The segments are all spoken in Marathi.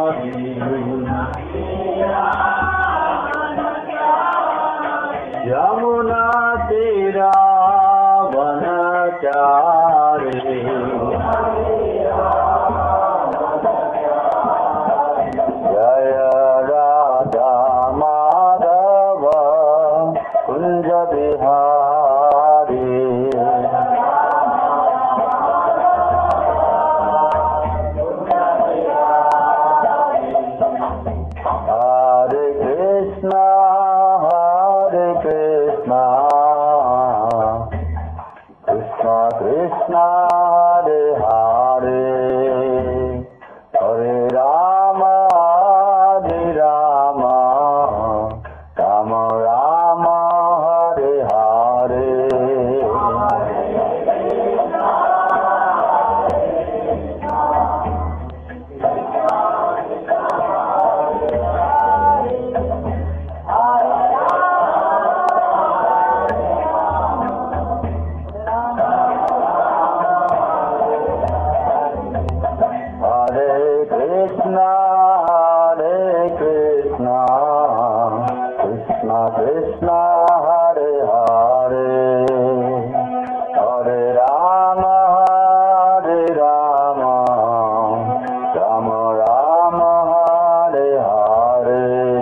यमुना तेरा वनचारे जय राधा माधव कुंज बिहारी हरे कृष्णा कृष्णा कृष्णा हरे हरे हरे राम राम राम हरे हरे कृष्णा कृष्णा कृष्णा हरे हरे हरे राम राम राम हरे हरे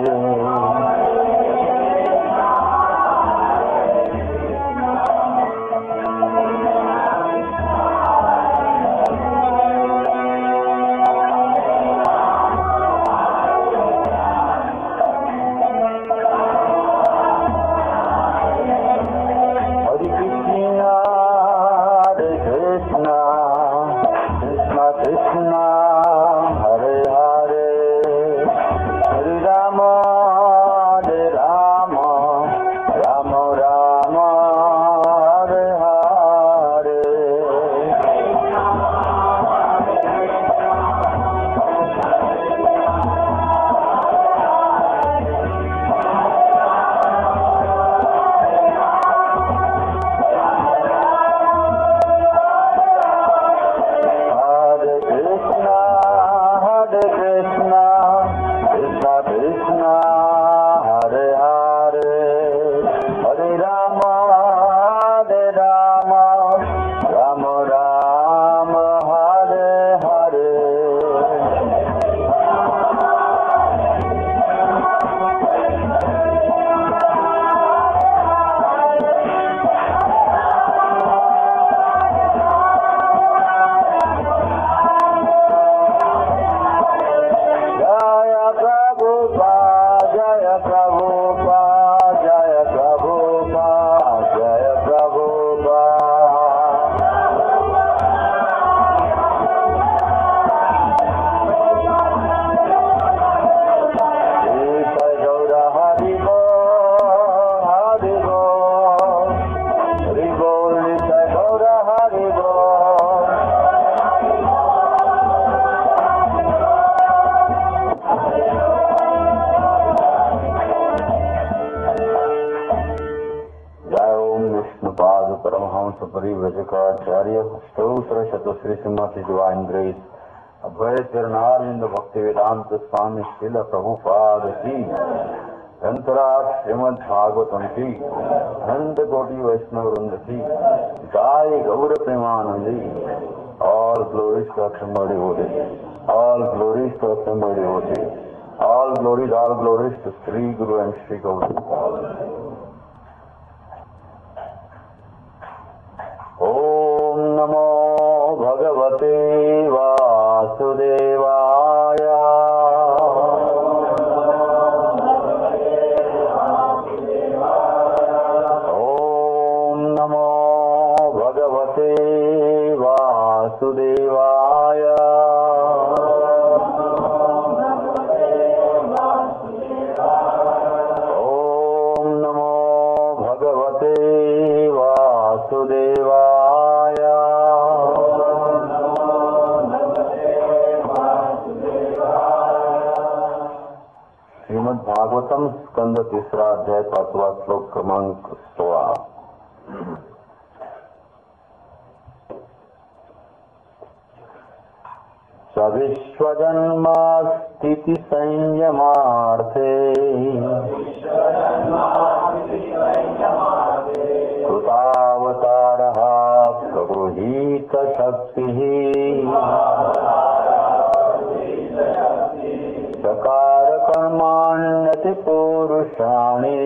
परमहंस परिव्रजकाचार्य स्तोत्र शतश्री श्रीमती डिवाइन ग्रेस अभय चरणारविंद भक्ति वेदांत स्वामी श्रील प्रभुपाद की अंतराज श्रीमद भागवतम की अनंत कोटि वैष्णव वृंद की गाय गौर प्रेमानंदी ऑल ग्लोरीज टू somebody होते ऑल ग्लोरीज टू somebody होते all glories to Shri Guru and Shri Gaur. ओम नमो भगवते वासुदेवाय। ओम नमो भगवते वासुदेवाय। ओम नमो भगवते वासुदेवाय। श्रीमद् भागवतम स्कंद तीसरा अध्याय 5वां श्लोक क्रमांक 16। स सविश्वजन्मा स्थिति संयमार्थे कृतावतारः प्रगृहीत शक्तिः चकार कर्माण्यति पौरुषाणि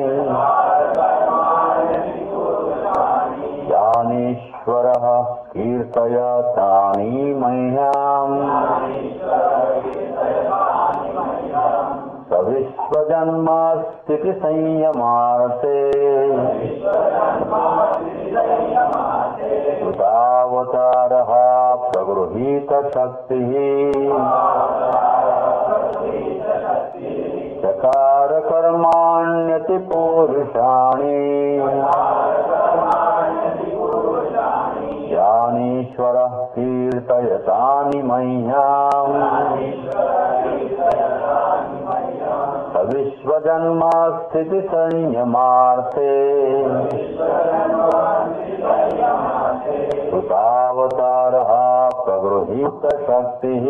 यानीश्वरः कीर्तयतानि मह्यम् सविश्वजन्मा स्थिति संयमार्थे कृतावतारः प्रगृहीत शक्तिः चकार कर्माण्यति पौरुषाणि यानीश्वरः कीर्तयतानि मह्यम् सविश्वजन्मा स्थिति संयमार्थे कृतावतारः प्रगृहीत शक्तिः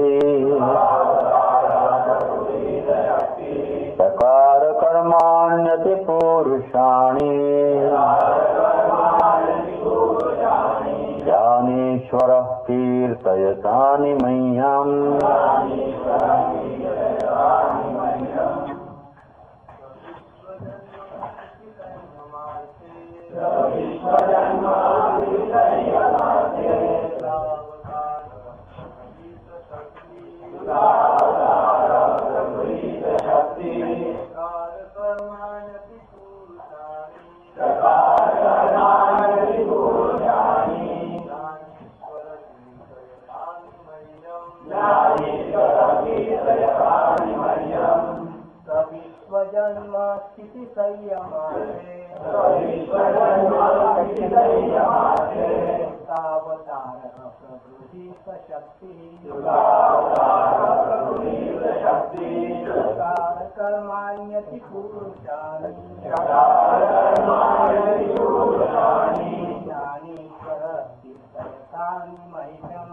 चकार कर्माण्यति पौरुषाणि यानीश्वरः कीर्तयतानि मह्यम् सविश्वजन्मा स्थिति संयमार्थे कृतावतारः प्रगृहीत शक्तिः चकार कर्माण्यति पौरुषाणि यानीश्वरः कीर्तयतानि मह्यम्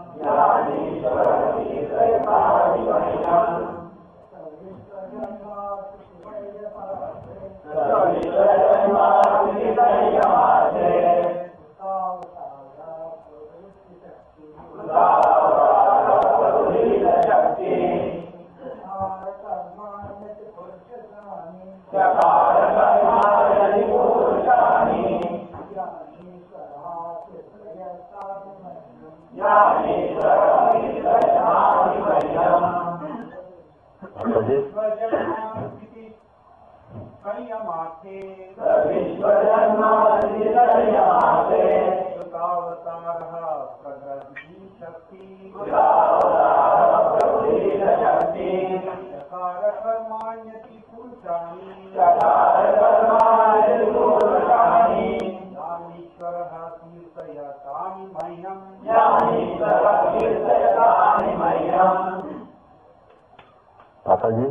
माता जी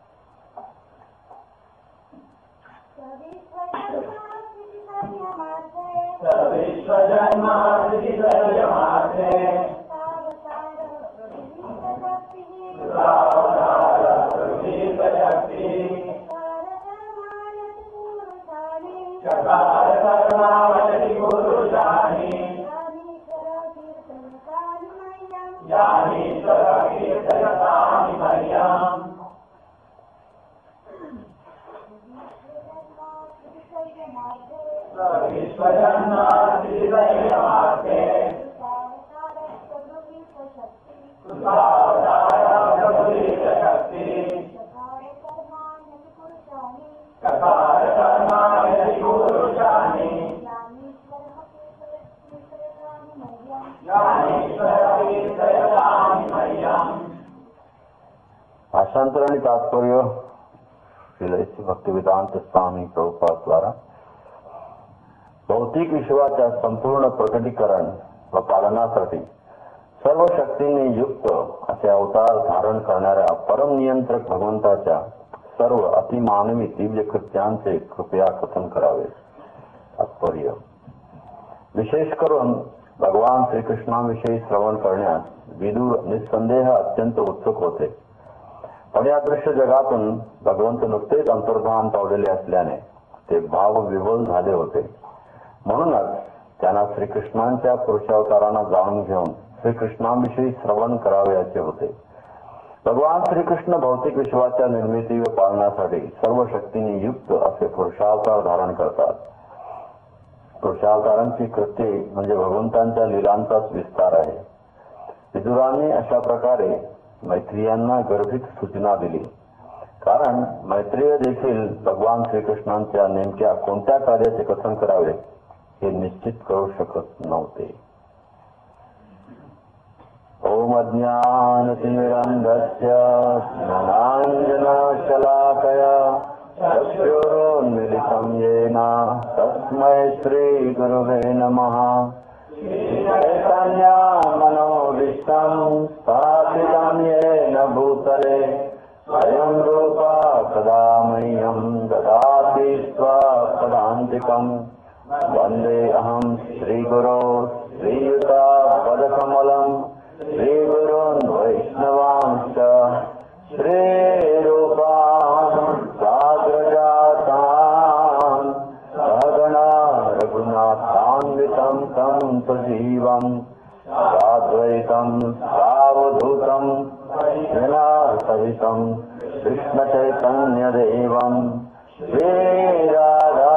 भाषांतराने तात्पर्य श्री भक्तिवेदांत स्वामी प्रभुपाद द्वारा भौतिक विश्वाच्या संपूर्ण प्रकटीकरण व पालनासाठी सर्व शक्तीने युक्त असे अवतार धारण करणाऱ्या परम नियंत्रक भगवंताच्या सर्व अतिमानवी दिव्य कृत्यांचे कृपया कथन करावे. तात्पर्य विशेष करून भगवान श्रीकृष्णाविषयी श्रवण करण्यास विदूर निसंदेह अत्यंत उत्सुक होते. पण या दृश्य जगातून भगवंत नुकतेच अंतर्धान पावलेले असल्याने ते भावविव्हल झाले होते. म्हणूनच त्यांना श्रीकृष्णांच्या पुरुषावतारांना जाणून घेऊन श्रीकृष्णांविषयी श्रवण करावयाचे होते. भगवान श्रीकृष्ण भौतिक विश्वाच्या निर्मिती व पालनासाठी सर्व शक्तींनी युक्त असे पुरुषावतार धारण करतात. पुरुषावतारांची कृत्ये म्हणजे भगवंतांच्या लीलांचाच विस्तार आहे. विदुरांनी अशा प्रकारे मैत्रियांना गर्भित सूचना दिली, कारण मैत्रेय देखील भगवान श्रीकृष्णांच्या नेमक्या कोणत्या कार्याचे कथन करावे हे निश्चित करू शकत नव्हते. ओम अज्ञानतिमिरन्धस्य ज्ञानाञ्जनशलाकया चक्षुरुन्मिलितं येन तस्मै श्रीगुरुवे नमः. चैतन्यमनोभीष्टं स्थापितं येन भूतले स्वयं रूपा कदा मह्यं ददाति स्वपदान्तिकम्. वन्दे अहं श्रीगुरो श्रीयुतापदकमलं श्रीगुरून् वैष्णवांश्च श्रीरूपां साग्रजातां सहगणा रघुनाथान्वितं तं सजीवं साद्वैतं सावधूतं सहितं कृष्णचैतन्यदेवं श्रीराधा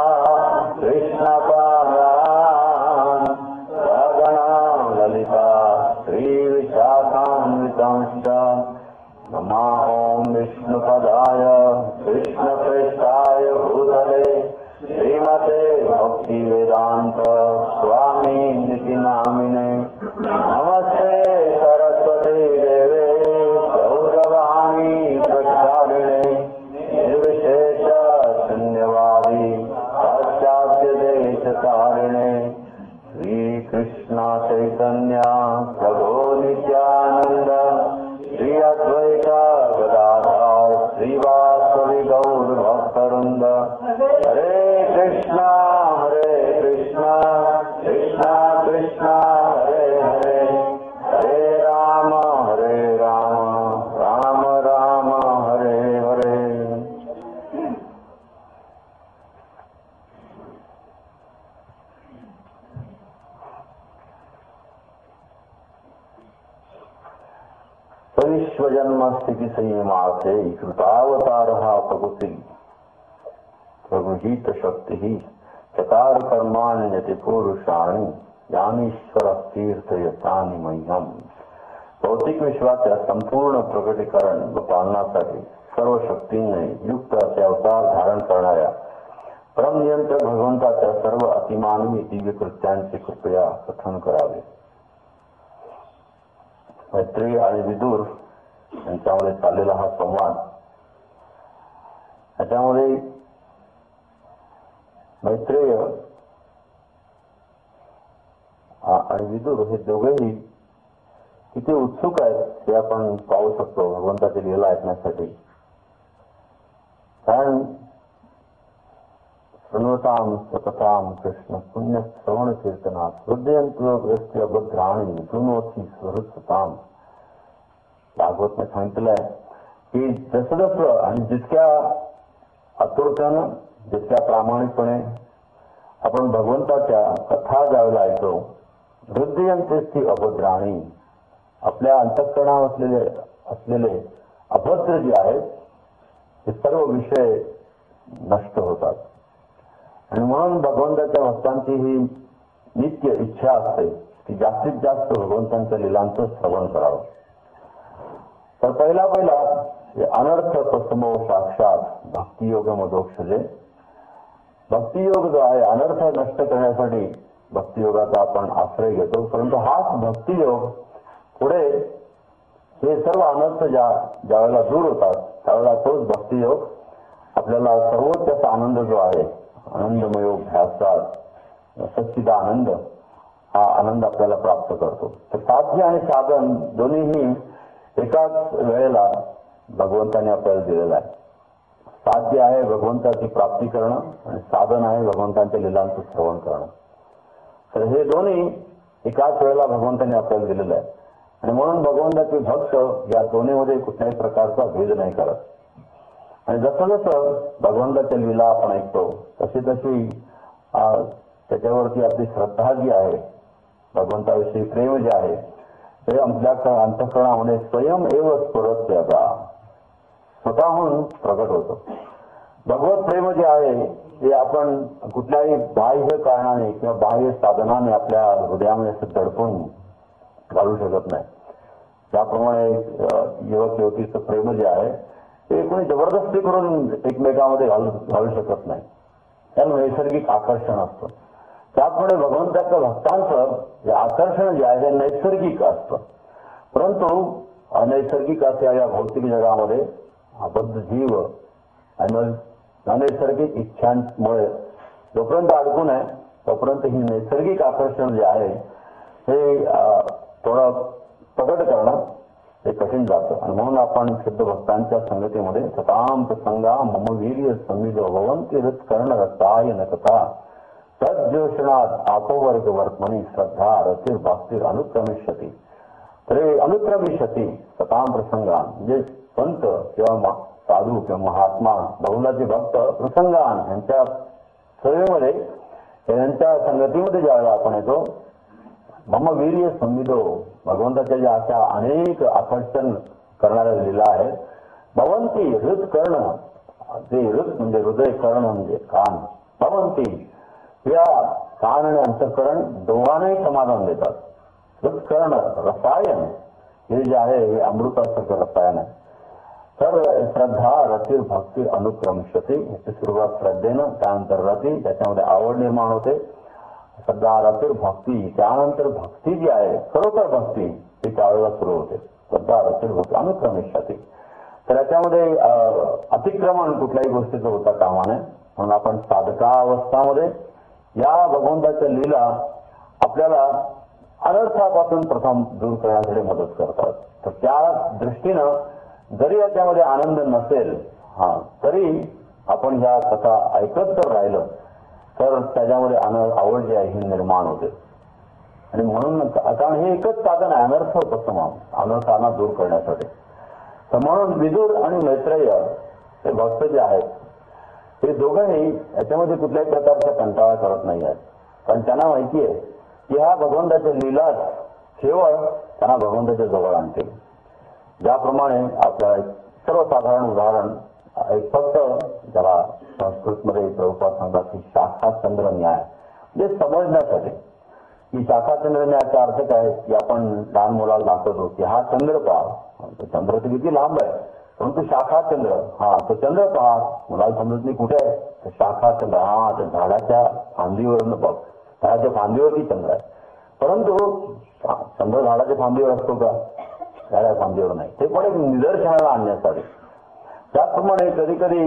कृष्णपादान् सहगणा ललिता श्रीविशाखान्वितांश्च. नमः ॐ विष्णुपदाय कृष्णप्रेष्ठाय भूतले श्रीमते भक्तिवेदान्त स्वामिनिति नामिने. नमस्ते सरस्वती देवे गौरवाणी प्रचारिणे निर्विशेष शून्यवादी पाश्चात्य देशकारिणे. श्रीकृष्ण चैतन्य प्रभो नित्यानंद श्री अद्वैत गदाधर श्रीवासवि गौर भक्तवृंद. हरे कृष्णा कृष्णा कृष्णा हरे हरे हरे राम राम राम हरे हरे. विश्वजन्म स्थिति संयमार्थे कृतावतारः प्रगृहीत शक्ति चकार कर्माण्यति पुरुषाणि ज्ञानेश्वर तीर्थयतानि मह्यम. भौतिक विश्वाच्या संपूर्ण प्रकटीकरण व पालनासाठी सर्व शक्तींनी युक्त असे अवतार धारण करणाऱ्या परमनियंत्रक भगवंताच्या सर्व अतिमानवी दिव्य कृत्यांचे कृपया कथन करावे. मैत्रेय आणि विदूर यांच्यामध्ये चाललेला हा संवाद, याच्यामध्ये मैत्रेय आणि विदूर हे दोघेही किती उत्सुक आहेत हे आपण पाहू शकतो भगवंताची लीला ऐकण्यासाठी. कारण शृण्वतां सततां कृष्ण पुण्य श्रवण कीर्तनात् हृदयंत्य भद्राणी शृणोती स्वहृत्सतां. भागवतने सांगितलं आहे की जसं जसं आणि जितक्या आतुरतेनं जितक्या प्रामाणिकपणे आपण भगवंताच्या कथा ज्यावेळेला ऐकतो, हृदयंत्य अभद्राणी आपल्या अंतःकरणात असलेले अभद्र जे आहेत हे सर्व विषय नष्ट होतात. आणि म्हणून भगवंताच्या भक्तांची ही नित्य इच्छा असते की जास्तीत जास्त भगवंतांच्या लीलांचं श्रवण करावं. तर पहिला अनर्थ प्रसमो साक्षात भक्तियोग मदोक्षजे. भक्तियोग जो आहे अनर्थ नष्ट करण्यासाठी भक्तियोगाचा आपण आश्रय घेतो, परंतु हाच भक्तियोग पुढे हे सर्व अनर्थ ज्यावेळेला दूर होतात त्यावेळेला तोच भक्तियोग आपल्याला सर्वोच्च असा आनंद जो आहे आनंदमयोग ध्यासात सच्चिदानंद हा आनंद आपल्याला प्राप्त करतो. तर साध्य आणि साधन दोन्हीही एकाच वेळेला भगवंताने आपल्याला दिलेला आहे. साध्य आहे भगवंताची प्राप्ती करणं आणि साधन आहे भगवंतांच्या लीलांचं श्रवण करणं. तर हे दोन्ही एकाच वेळेला भगवंताने आपल्याला दिलेलं आहे. आणि म्हणून भगवंताचे भक्त या दोन्हीमध्ये कुठल्याही प्रकारचा भेद नाही करत. आणि जसं जसं भगवंताच्या लीला आपण ऐकतो तशी तशी त्याच्यावरती आपली श्रद्धा जी आहे, भगवंताविषयी प्रेम जे आहे ते आपल्या अंतःकरणामध्ये स्वयं एव स्फुरत्याचा स्वतःहून प्रकट होतं. भगवत प्रेम जे आहे ते आपण कुठल्याही बाह्य कारणाने किंवा बाह्य साधनाने आपल्या हृदयामध्ये असं दडपून घालू शकत नाही. त्याप्रमाणे युवक युवतीचं प्रेम जे आहे ते कोणी जबरदस्ती करून एकमेकांमध्ये घालू शकत नाही. त्याला नैसर्गिक आकर्षण असतं. त्याप्रमाणे भगवंताच्या भक्तांचं जे आकर्षण जे आहे ते नैसर्गिक असतं. परंतु अनैसर्गिक अशा या भौतिक जगामध्ये बद्ध जीव आणि अनैसर्गिक इच्छांमुळे जोपर्यंत अडकून आहे तोपर्यंत ही नैसर्गिक आकर्षण जे आहे हे थोडं प्रकट करणं हे कठीण जातं. आणि म्हणून आपण शुद्ध भक्तांच्या संगतीमध्ये सताम प्रसंगा मम वीर्य संविधो भवंती रस कर्ण रसाय न कथा सज्जोषणात आपोवर्ग वर्तमनी श्रद्धा रसिर भास्तिर अनुक्रमिष्यती. तर अनुक्रमिष्यती सताम प्रसंगा म्हणजे संत किंवा साधू किंवा महात्मा भगवंताचे भक्त प्रसंगान यांच्या सेवेमध्ये यांच्या संगतीमध्ये ज्यावेळेला आपण येतो मम वीर्य संविधो भगवंताच्या ज्या अशा अनेक आकर्षण करणाऱ्या लीला आहेत. भवंती हृद कर्ण ते हृद म्हणजे हृदय कर्ण म्हणजे कान भवंती या कान आणि अंतःकरण दोघांनाही समाधान देतात. हृद कर्ण रसायन हे जे आहे हे अमृतासारखं रसायन आहे. तर श्रद्धा रती भक्ती अनुक्रमशते याची सुरुवात श्रद्धेनं त्यानंतर रती त्याच्यामध्ये आवड निर्माण होते. श्रद्धा रती भक्ती त्यानंतर भक्ती जी आहे खरोखर भक्ती ती त्यावेळेला सुरू होते. श्रद्धा रती भक्ती अनुक्रमिष्यते. तर याच्यामध्ये अतिक्रमण कुठल्याही गोष्टीचं होता कामा नये. म्हणून आपण साधकावस्थामध्ये या भगवंताच्या लीला आपल्याला अनर्थापासून प्रथम दूर करण्यासाठी मदत करतात. तर त्या दृष्टीनं जरी याच्यामध्ये आनंद नसेल तरी आपण ह्या कथा ऐकत जर राहिलं तर त्याच्यामध्ये आवड जी आहे ही निर्माण होते. आणि म्हणून कारण हे एकच साधन आहे अनर्थापासून अनर्थांना दूर करण्यासाठी. तर म्हणून विदुर आणि मैत्रेय हे भक्त जे आहेत हे दोघंही याच्यामध्ये कुठल्याही प्रकारचा कंटाळा करत नाही आहेत. कारण त्यांना माहिती आहे की ह्या भगवंताच्या लीलाच केवळ त्यांना भगवंताच्या जवळ आणतील. ज्याप्रमाणे आपल्या सर्वसाधारण उदाहरण एक फक्त ज्याला संस्कृतमध्ये प्रभुपाद सांगतात की शाखाचंद्र न्याय म्हणजे समजण्यासाठी की शाखाचंद्र न्यायाचा अर्थ काय की आपण लहान मुलाला दाखवतो की हा चंद्र पहा चंद्र तर किती लांब आहे परंतु शाखाचंद्र तो चंद्र पहा मुलाला समजत नाही कुठे आहे तर शाखाचंद्र त्या झाडाच्या फांदीवरून बघ झाडाच्या फांदीवरती चंद्र आहे. परंतु चंद्र झाडाच्या फांदीवर असतो का झाडा फांदीवर नाही. ते पण एक निदर्शनाला आणण्यासाठी. त्याचप्रमाणे कधी कधी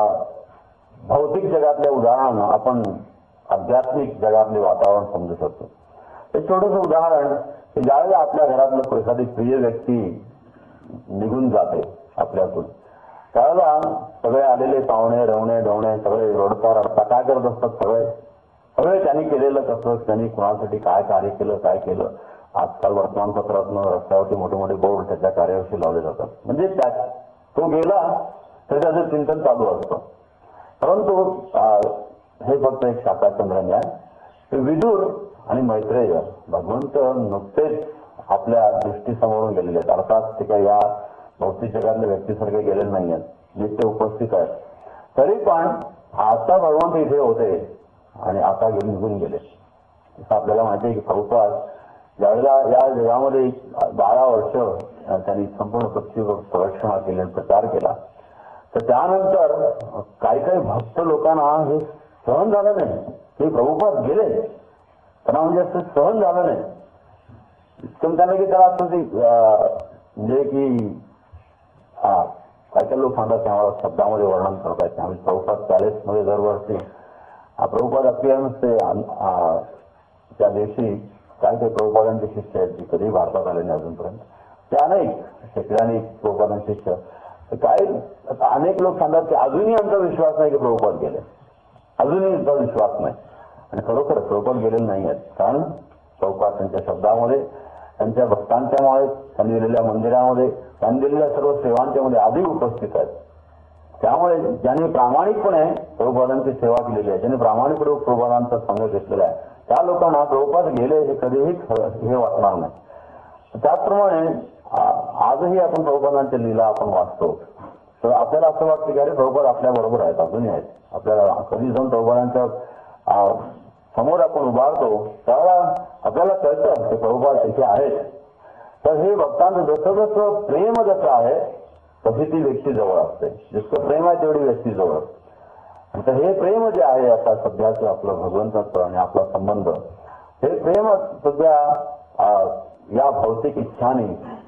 भौतिक जगातल्या उदाहरण आपण आध्यात्मिक जगातले वातावरण समजू शकतो. एक छोटंसं उदाहरण की ज्यावेळेला आपल्या घरातलं एखादी प्रिय व्यक्ती निघून जाते आपल्यातून त्यावेळेला सगळे आलेले पाहुणे रवणे डवणे सगळे रडता रडता काय करत असतात सगळे त्यांनी केलेलं कसं त्यांनी कुणासाठी काय कार्य केलं काय केलं. आजकाल वर्तमानपत्रातून रस्त्यावरती मोठे मोठे बोर्ड त्याच्या कार्याविषयी लावले जातात. म्हणजे तो गेला तर त्याचं चिंतन चालू असतं. परंतु हे फक्त एक शाखाचंद्र न्याय. विदुर आणि मैत्रेय भगवंत नुकतेच आपल्या दृष्टीसमोरून गेलेले आहेत. अर्थात ते काही या भौतिक जगातल्या व्यक्तीसारखे गेलेले नाही आहेत नित्य उपस्थित आहेत. तरी पण आता भगवंत इथे होते आणि आता निघून गेले. असं आपल्याला माहिती आहे की प्रभुपाद ज्यावेळेला या जगामध्ये 12 वर्ष त्यांनी संपूर्ण पृथ्वीवर प्रदक्षिणा केली प्रचार केला तर त्यानंतर काही काही भक्त लोकांना हे सहन झालं नाही की प्रभुपाद गेले. त्यांना म्हणजे असं सहन झालं नाही. त्यांना की त्याला असं म्हणजे की काही काही लोक सांगतात त्यामुळे शब्दामध्ये वर्णन करतात आम्ही प्रभुपाद पॅलेसमध्ये दरवर्षी प्रभुपाद अपियन्सचे त्या दिवशी काही काही प्रभुपादांचे शिष्य आहेत की कधी भारतात आले नाही अजूनपर्यंत ते अनेक शेकड्याने प्रभुपादांचे शिष्य. काही अनेक लोक सांगतात की अजूनही आमचा विश्वास नाही की प्रभुपाद गेले अजूनही आमचा विश्वास नाही. आणि खरोखर प्रभुपाद गेलेले नाही आहेत कारण प्रभुपाद त्यांच्या शब्दामध्ये त्यांच्या भक्तांच्यामुळे त्यांनी दिलेल्या मंदिरामध्ये त्यांनी दिलेल्या सर्व सेवांच्या मध्ये आधी उपस्थित आहेत. त्यामुळे ज्यांनी प्रामाणिकपणे प्रभुपादांची सेवा केलेली आहे, ज्यांनी प्रामाणिकपणे प्रभुपादांचा संघ घेतलेला आहे, त्या लोकांना प्रभुपाद गेले हे कधीही हे वाटणार नाही. त्याचप्रमाणे आजही आपण प्रभुपादांच्या लीला आपण वाचतो तर आपल्याला असं वाटतं की अरे प्रभुपाद आपल्या बरोबर आहेत, अजूनही आहेत. आपल्याला कधी जाऊन प्रभुपादांच्या समोर आपण उभारतो त्यावेळेला आपल्याला कळतं की प्रभुपाद तिथे आहेत. तर हे भक्तांचं जसं जसं प्रेम जसं आहे तशी ती व्यक्ती जवळ असते. जितकं प्रेम आहे तेवढी व्यक्ती जवळ असते. तर हे प्रेम जे आहे आता सध्याचं आपलं भगवंताचं आणि आपला संबंध, हे प्रेम सध्या या भौतिक इच्छाने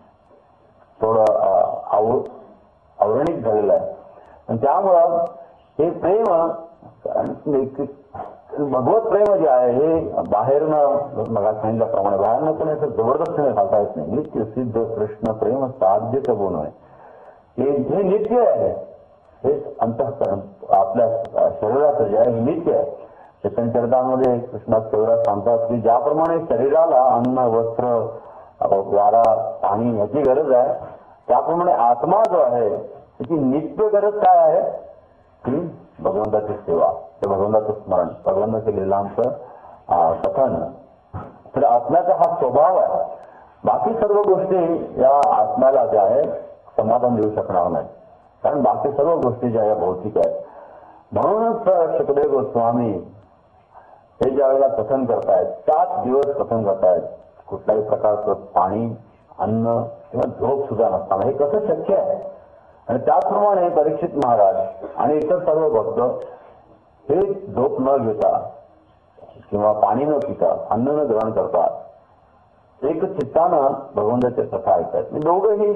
थोडं आवरणिक झालेलं आहे. आणि त्यामुळं हे प्रेम भगवत प्रेम जे आहे हे बाहेरनं मला सांगितल्याप्रमाणे बाहेरनं पण असं जबरदस्तीने घालता येत नाही. नित्य सिद्ध कृष्ण प्रेम साध्य कबून आहे. हे नित्य आहे. हे अंतःकरण आपल्या शरीराचं जे आहे हे नित्य आहे. चैतन्यचरितामध्ये कृष्णात शरीरात सांगतात की ज्याप्रमाणे शरीराला अन्न वस्त्र वारा पाणी याची गरज आहे, त्याप्रमाणे आत्मा जो आहे त्याची नित्य गरज काय आहे की भगवंताची सेवा, ते भगवंताचं स्मरण, भगवंताच्या लीलांचं कथन. तर आत्म्याचा हा स्वभाव आहे. बाकी सर्व गोष्टी या आत्म्याला ज्या आहे समाधान देऊ शकणार नाही, कारण बाकी सर्व गोष्टी ज्या भौतिक आहेत. म्हणूनच शुकदेव गोस्वामी हे ज्या वेळेला कथन करतायत 7 दिवस कथन करतायत कुठल्याही प्रकारचं पाणी अन्न किंवा झोप सुद्धा नसताना हे कसं शक्य आहे. आणि त्याचप्रमाणे परीक्षित महाराज आणि इतर सर्व भक्त हे झोप न घेता किंवा पाणी न पिता अन्न न ग्रहण करता एक चित्तानं भगवंताच्या कथा ऐकतात. दोघंही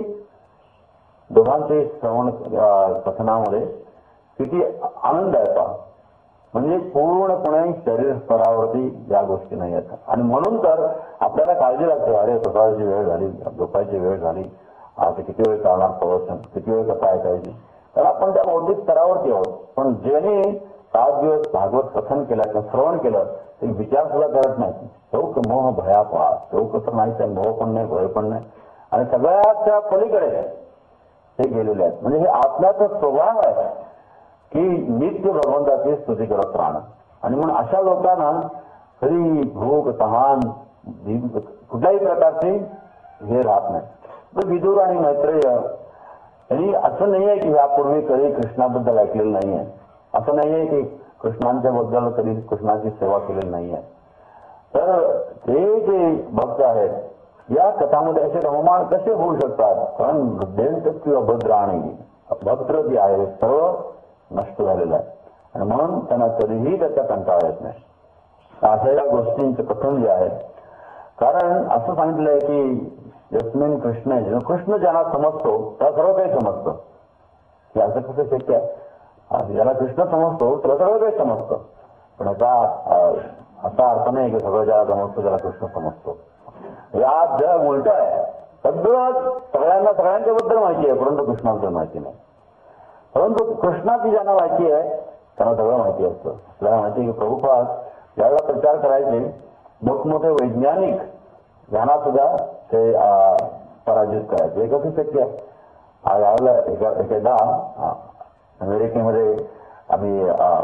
दोघांचे श्रवण कथनामध्ये किती आनंद आहे पहा. म्हणजे पूर्णपणे शरीर स्तरावरती या गोष्टी नाही आहेत. आणि म्हणून तर आपल्याला काळजी लागते, अरे प्रसादाची वेळ झाली, झोपायची वेळ झाली, आता किती वेळ चालणार प्रवचन, किती वेळ कथा ऐकायची. तर आपण त्या भौतिक स्तरावरती आहोत. पण ज्याने 7 दिवस भागवत कथन केलं किंवा श्रवण केलं ते विचार सुद्धा करत नाही. शौक मोह भयापा, शौक तर नाहीच आहे, मोह पण नाही, भय पण नाही, आणि सगळ्याच्या पलीकडे हे गेलेले आहेत. म्हणजे हे आत्म्याचा स्वभाव आहे की नित्य भगवंताची स्तुती करत राहणं. आणि म्हणून अशा लोकांना कधी भूक तहान कुठल्याही प्रकारचे हे राहत नाही. तर विदुर आणि मैत्रेय यांनी असं नाही आहे की यापूर्वी कधी कृष्णाबद्दल ऐकलेलं नाही आहे, असं नाही आहे की कृष्णांच्या बद्दल कधी कृष्णाची सेवा केलेली नाही आहे. तर ते जे भक्त आहेत या कथामध्ये असे रममाण कसे होऊ शकतात, कारण हृदयंत किंवा भद्राणी भक्त जे आहे सर्व नष्ट झालेलं आहे. आणि म्हणून त्यांना कधीही त्याचा कंटाळा येत नाही. अशा या गोष्टींचं कथन जे आहे, कारण असं सांगितलंय की यस्मिन कृष्ण, कृष्ण ज्यांना समजतो त्याला सर्व काही समजतं. हे असं कसं शक्य आहे, ज्याला कृष्ण समजतो त्याला सर्व काही समजतं. पण याचा असा अर्थ नाही की सगळं ज्याला समजतो त्याला कृष्ण समजतो. या जग उलट आहे. सगळ्यांना सगळ्यांच्याबद्दल माहिती आहे परंतु कृष्णाबद्दल माहिती नाही. परंतु कृष्णाची ज्यांना माहिती आहे त्यांना सगळं माहिती असतं. आपल्याला माहिती आहे की प्रभुपाद ज्यावेळेला प्रचार करायचे मोठमोठे वैज्ञानिक ज्यांना सुद्धा ते पराजित करायचे. हे कसं शक्य आहे. यावेळेला एकदा अमेरिकेमध्ये आम्ही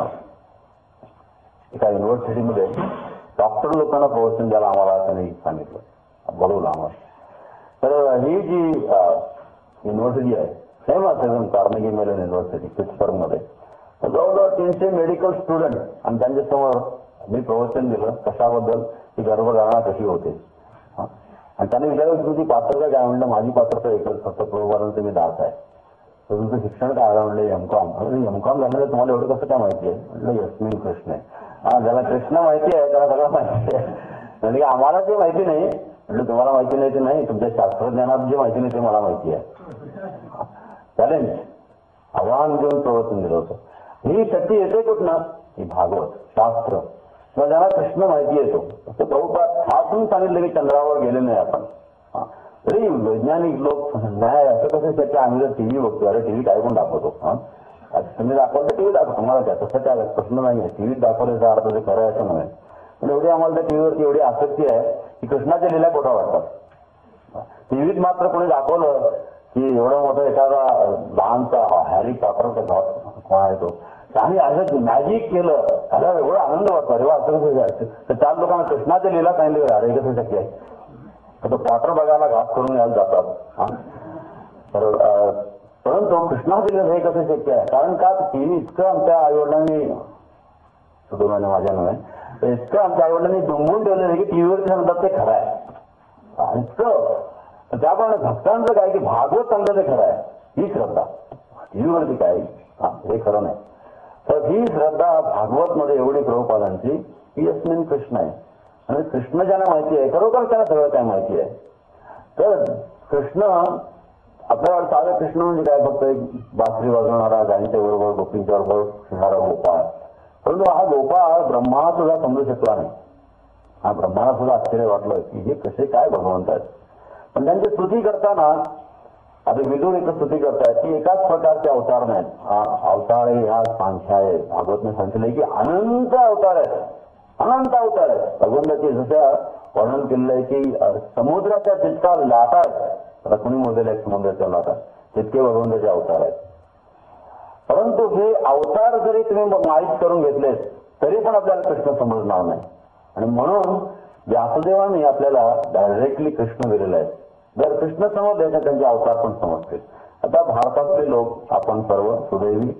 एका युनिव्हर्सिटीमध्ये डॉक्टर लोकांना प्रवचन द्यायला आम्हाला त्यांनी सांगितलं, बोलवलं आम्हाला. तर ही जी युनिव्हर्सिटी आहे सेम असेल कार्नेगी मेलन युनिव्हर्सिटी पिट्सबर्ग मध्ये, जवळजवळ 300 मेडिकल स्टुडंट आणि त्यांच्यासमोर मी प्रवचन दिलं कशाबद्दल की गर्भधारणा कशी होते. आणि त्यांनी विचारलं तुझी पात्रता काय, म्हणलं माझी पात्रता एकच, फक्त प्रभुपादांचं मी दास आहे. तर तुमचं शिक्षण काय आलं, म्हणलं एमकॉम. एमकॉम झालं तुम्हाला एवढं कसं काय माहिती आहे, म्हणलं यस्मिन कृष्ण आहे. ज्याला कृष्ण माहिती आहे त्याला सगळं माहिती आहे. म्हणजे आम्हाला ते माहिती नाही, म्हणजे तुम्हाला माहिती नाही ते नाही, तुमच्या शास्त्रज्ञानात जे माहिती नाही ते मला माहिती आहे. चॅलेंज आव्हान घेऊन प्रवचन दिलं होतं. ही शक्ती येते कुठनं, ही भागवत शास्त्र किंवा ज्याला कृष्ण माहिती येतो. असं प्रभुपाद ठासून सांगितलं की चंद्रावर गेले नाही आपण. तरी वैज्ञानिक लोक नाही असं कसं शक्य, आम्ही जर टीव्ही बघतो, अरे टीव्ही काय पण दाखवतो, तुम्ही दाखवलं टीव्ही दाखवतो, मला काय तसं काय प्रश्न नाही आहे. टीव्हीत दाखवल्याचा अर्थ ते खरं आहे असं नाही. पण एवढी आम्हाला त्या टीव्हीवरती एवढी आसक्ती आहे की कृष्णाच्या लीला खोटा वाटतात. टीव्हीत मात्र कोणी दाखवलं की एवढं मोठं एखादा लहानचा हॅरी पॉटरचा कोण आहे तो, आणि असं मॅजिक केलं, त्याला एवढा आनंद वाटतो. अरे वा, असं कसं जायचं. तर 4 लोकांना कृष्णाच्या लीला सांगितलं, अरे कसं शक्य आहे. तर तो पॉटर बघायला घात करून यायला जातात. तर परंतु कृष्णाच्या लीला हे कसं शक्य आहे, कारण का टीव्ही इतकं आमच्या आईवडिलांनी सुदैवाने माझ्या नव्हे तर इतकं आमच्या आईवडिलांनी दुंबून ठेवलेलं की टीव्हीवरती म्हणतात ते खरं आहे. इतकं त्याप्रमाणे भक्तांचं काय की भागवत सांगतं ते खरं आहे, ही श्रद्धा. टीव्हीवरती काय हे खरं नाही. तर ही श्रद्धा भागवत मध्ये एवढी प्रभुपादांची की अस्मिन कृष्ण आहे. आणि कृष्ण ज्यांना माहिती आहे खरोखर त्यांना सगळं काय माहिती आहे. तर कृष्ण आपल्याला साधं कृष्ण म्हणजे काय, फक्त एक बासरी वाजवणारा, गायींच्या बरोबर गोपींच्या बरोबर फिरणारा गोपाळ. परंतु हा गोपाळ ब्रह्मा सुद्धा समजू शकला नाही. हा ब्रह्माला सुद्धा आश्चर्य वाटलं की हे कसे काय भगवंत आहेत. पण त्यांची स्तुती करताना आता विदूर एक स्तुती करतायत की एकाच प्रकारचे अवतार नाहीत. अवतार ह्या संख्या आहे. भागवतने सांगितलंय की अनंत अवतार आहेत, अनंत अवतार आहेत. भगवंताची जसं वर्णन केलेलं आहे की समुद्राच्या जितका लाटा आहेत, आता कुणी मोजलेल्या आहेत समुद्राच्या लाटा, तितके भगवंताचे अवतार आहेत. परंतु हे अवतार जरी तुम्ही माहीत करून घेतलेत तरी पण आपल्याला कृष्ण समजणार नाही. आणि म्हणून व्यासदेवाने आपल्याला डायरेक्टली कृष्ण दिलेले आहेत. जर कृष्ण समजले तर त्यांचे अवतार पण समजतील. आता भारतातले लोक आपण सर्व सुदैवी,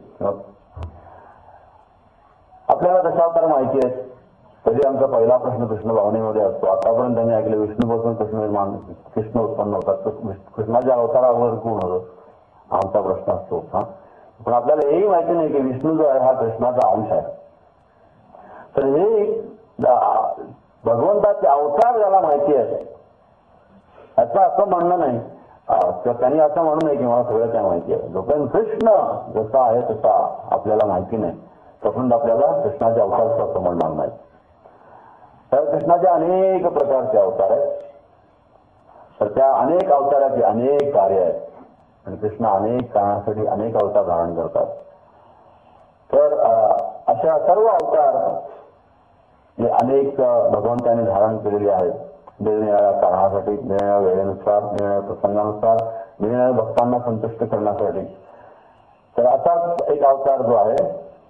आपल्याला दशावतार माहिती आहेत. तरी आमचा पहिला प्रश्न कृष्ण भावनेमध्ये असतो. आतापर्यंत त्यांनी ऐकले विष्णूपासून कृष्ण उत्पन्न होतात, तर कृष्णाच्या अवतारावर कोण होतं आमचा प्रश्न असतो. पण आपल्याला हेही माहिती नाही की विष्णू जो आहे हा कृष्णाचा अंश आहे. तर हे भगवंताचे अवतार ज्याला माहिती आहे याचं असं म्हणणं नाही, त्यांनी असं म्हणू नये की मला सगळं काय माहिती आहे. जोपर्यंत कृष्ण जसा आहे तसा आपल्याला माहिती नाही तोपर्यंत आपल्याला कृष्णाचे अवतार असं म्हणणार नाही. तर कृष्णाचे अनेक प्रकारचे अवतार आहेत. तर त्या अनेक अवताराचे अनेक कार्य आहेत आणि कृष्ण अनेक कारणासाठी अनेक अवतार धारण करतात. तर अशा सर्व अवतार हे अनेक भगवंतांनी धारण केलेले आहेत. निरनिराळ्या कारणासाठी, निरनिराळ्या वेळेनुसार, निरनिराळ्या प्रसंगानुसार, निरनिराळ्या भक्तांना संतुष्ट करण्यासाठी. तर असाच एक अवतार जो आहे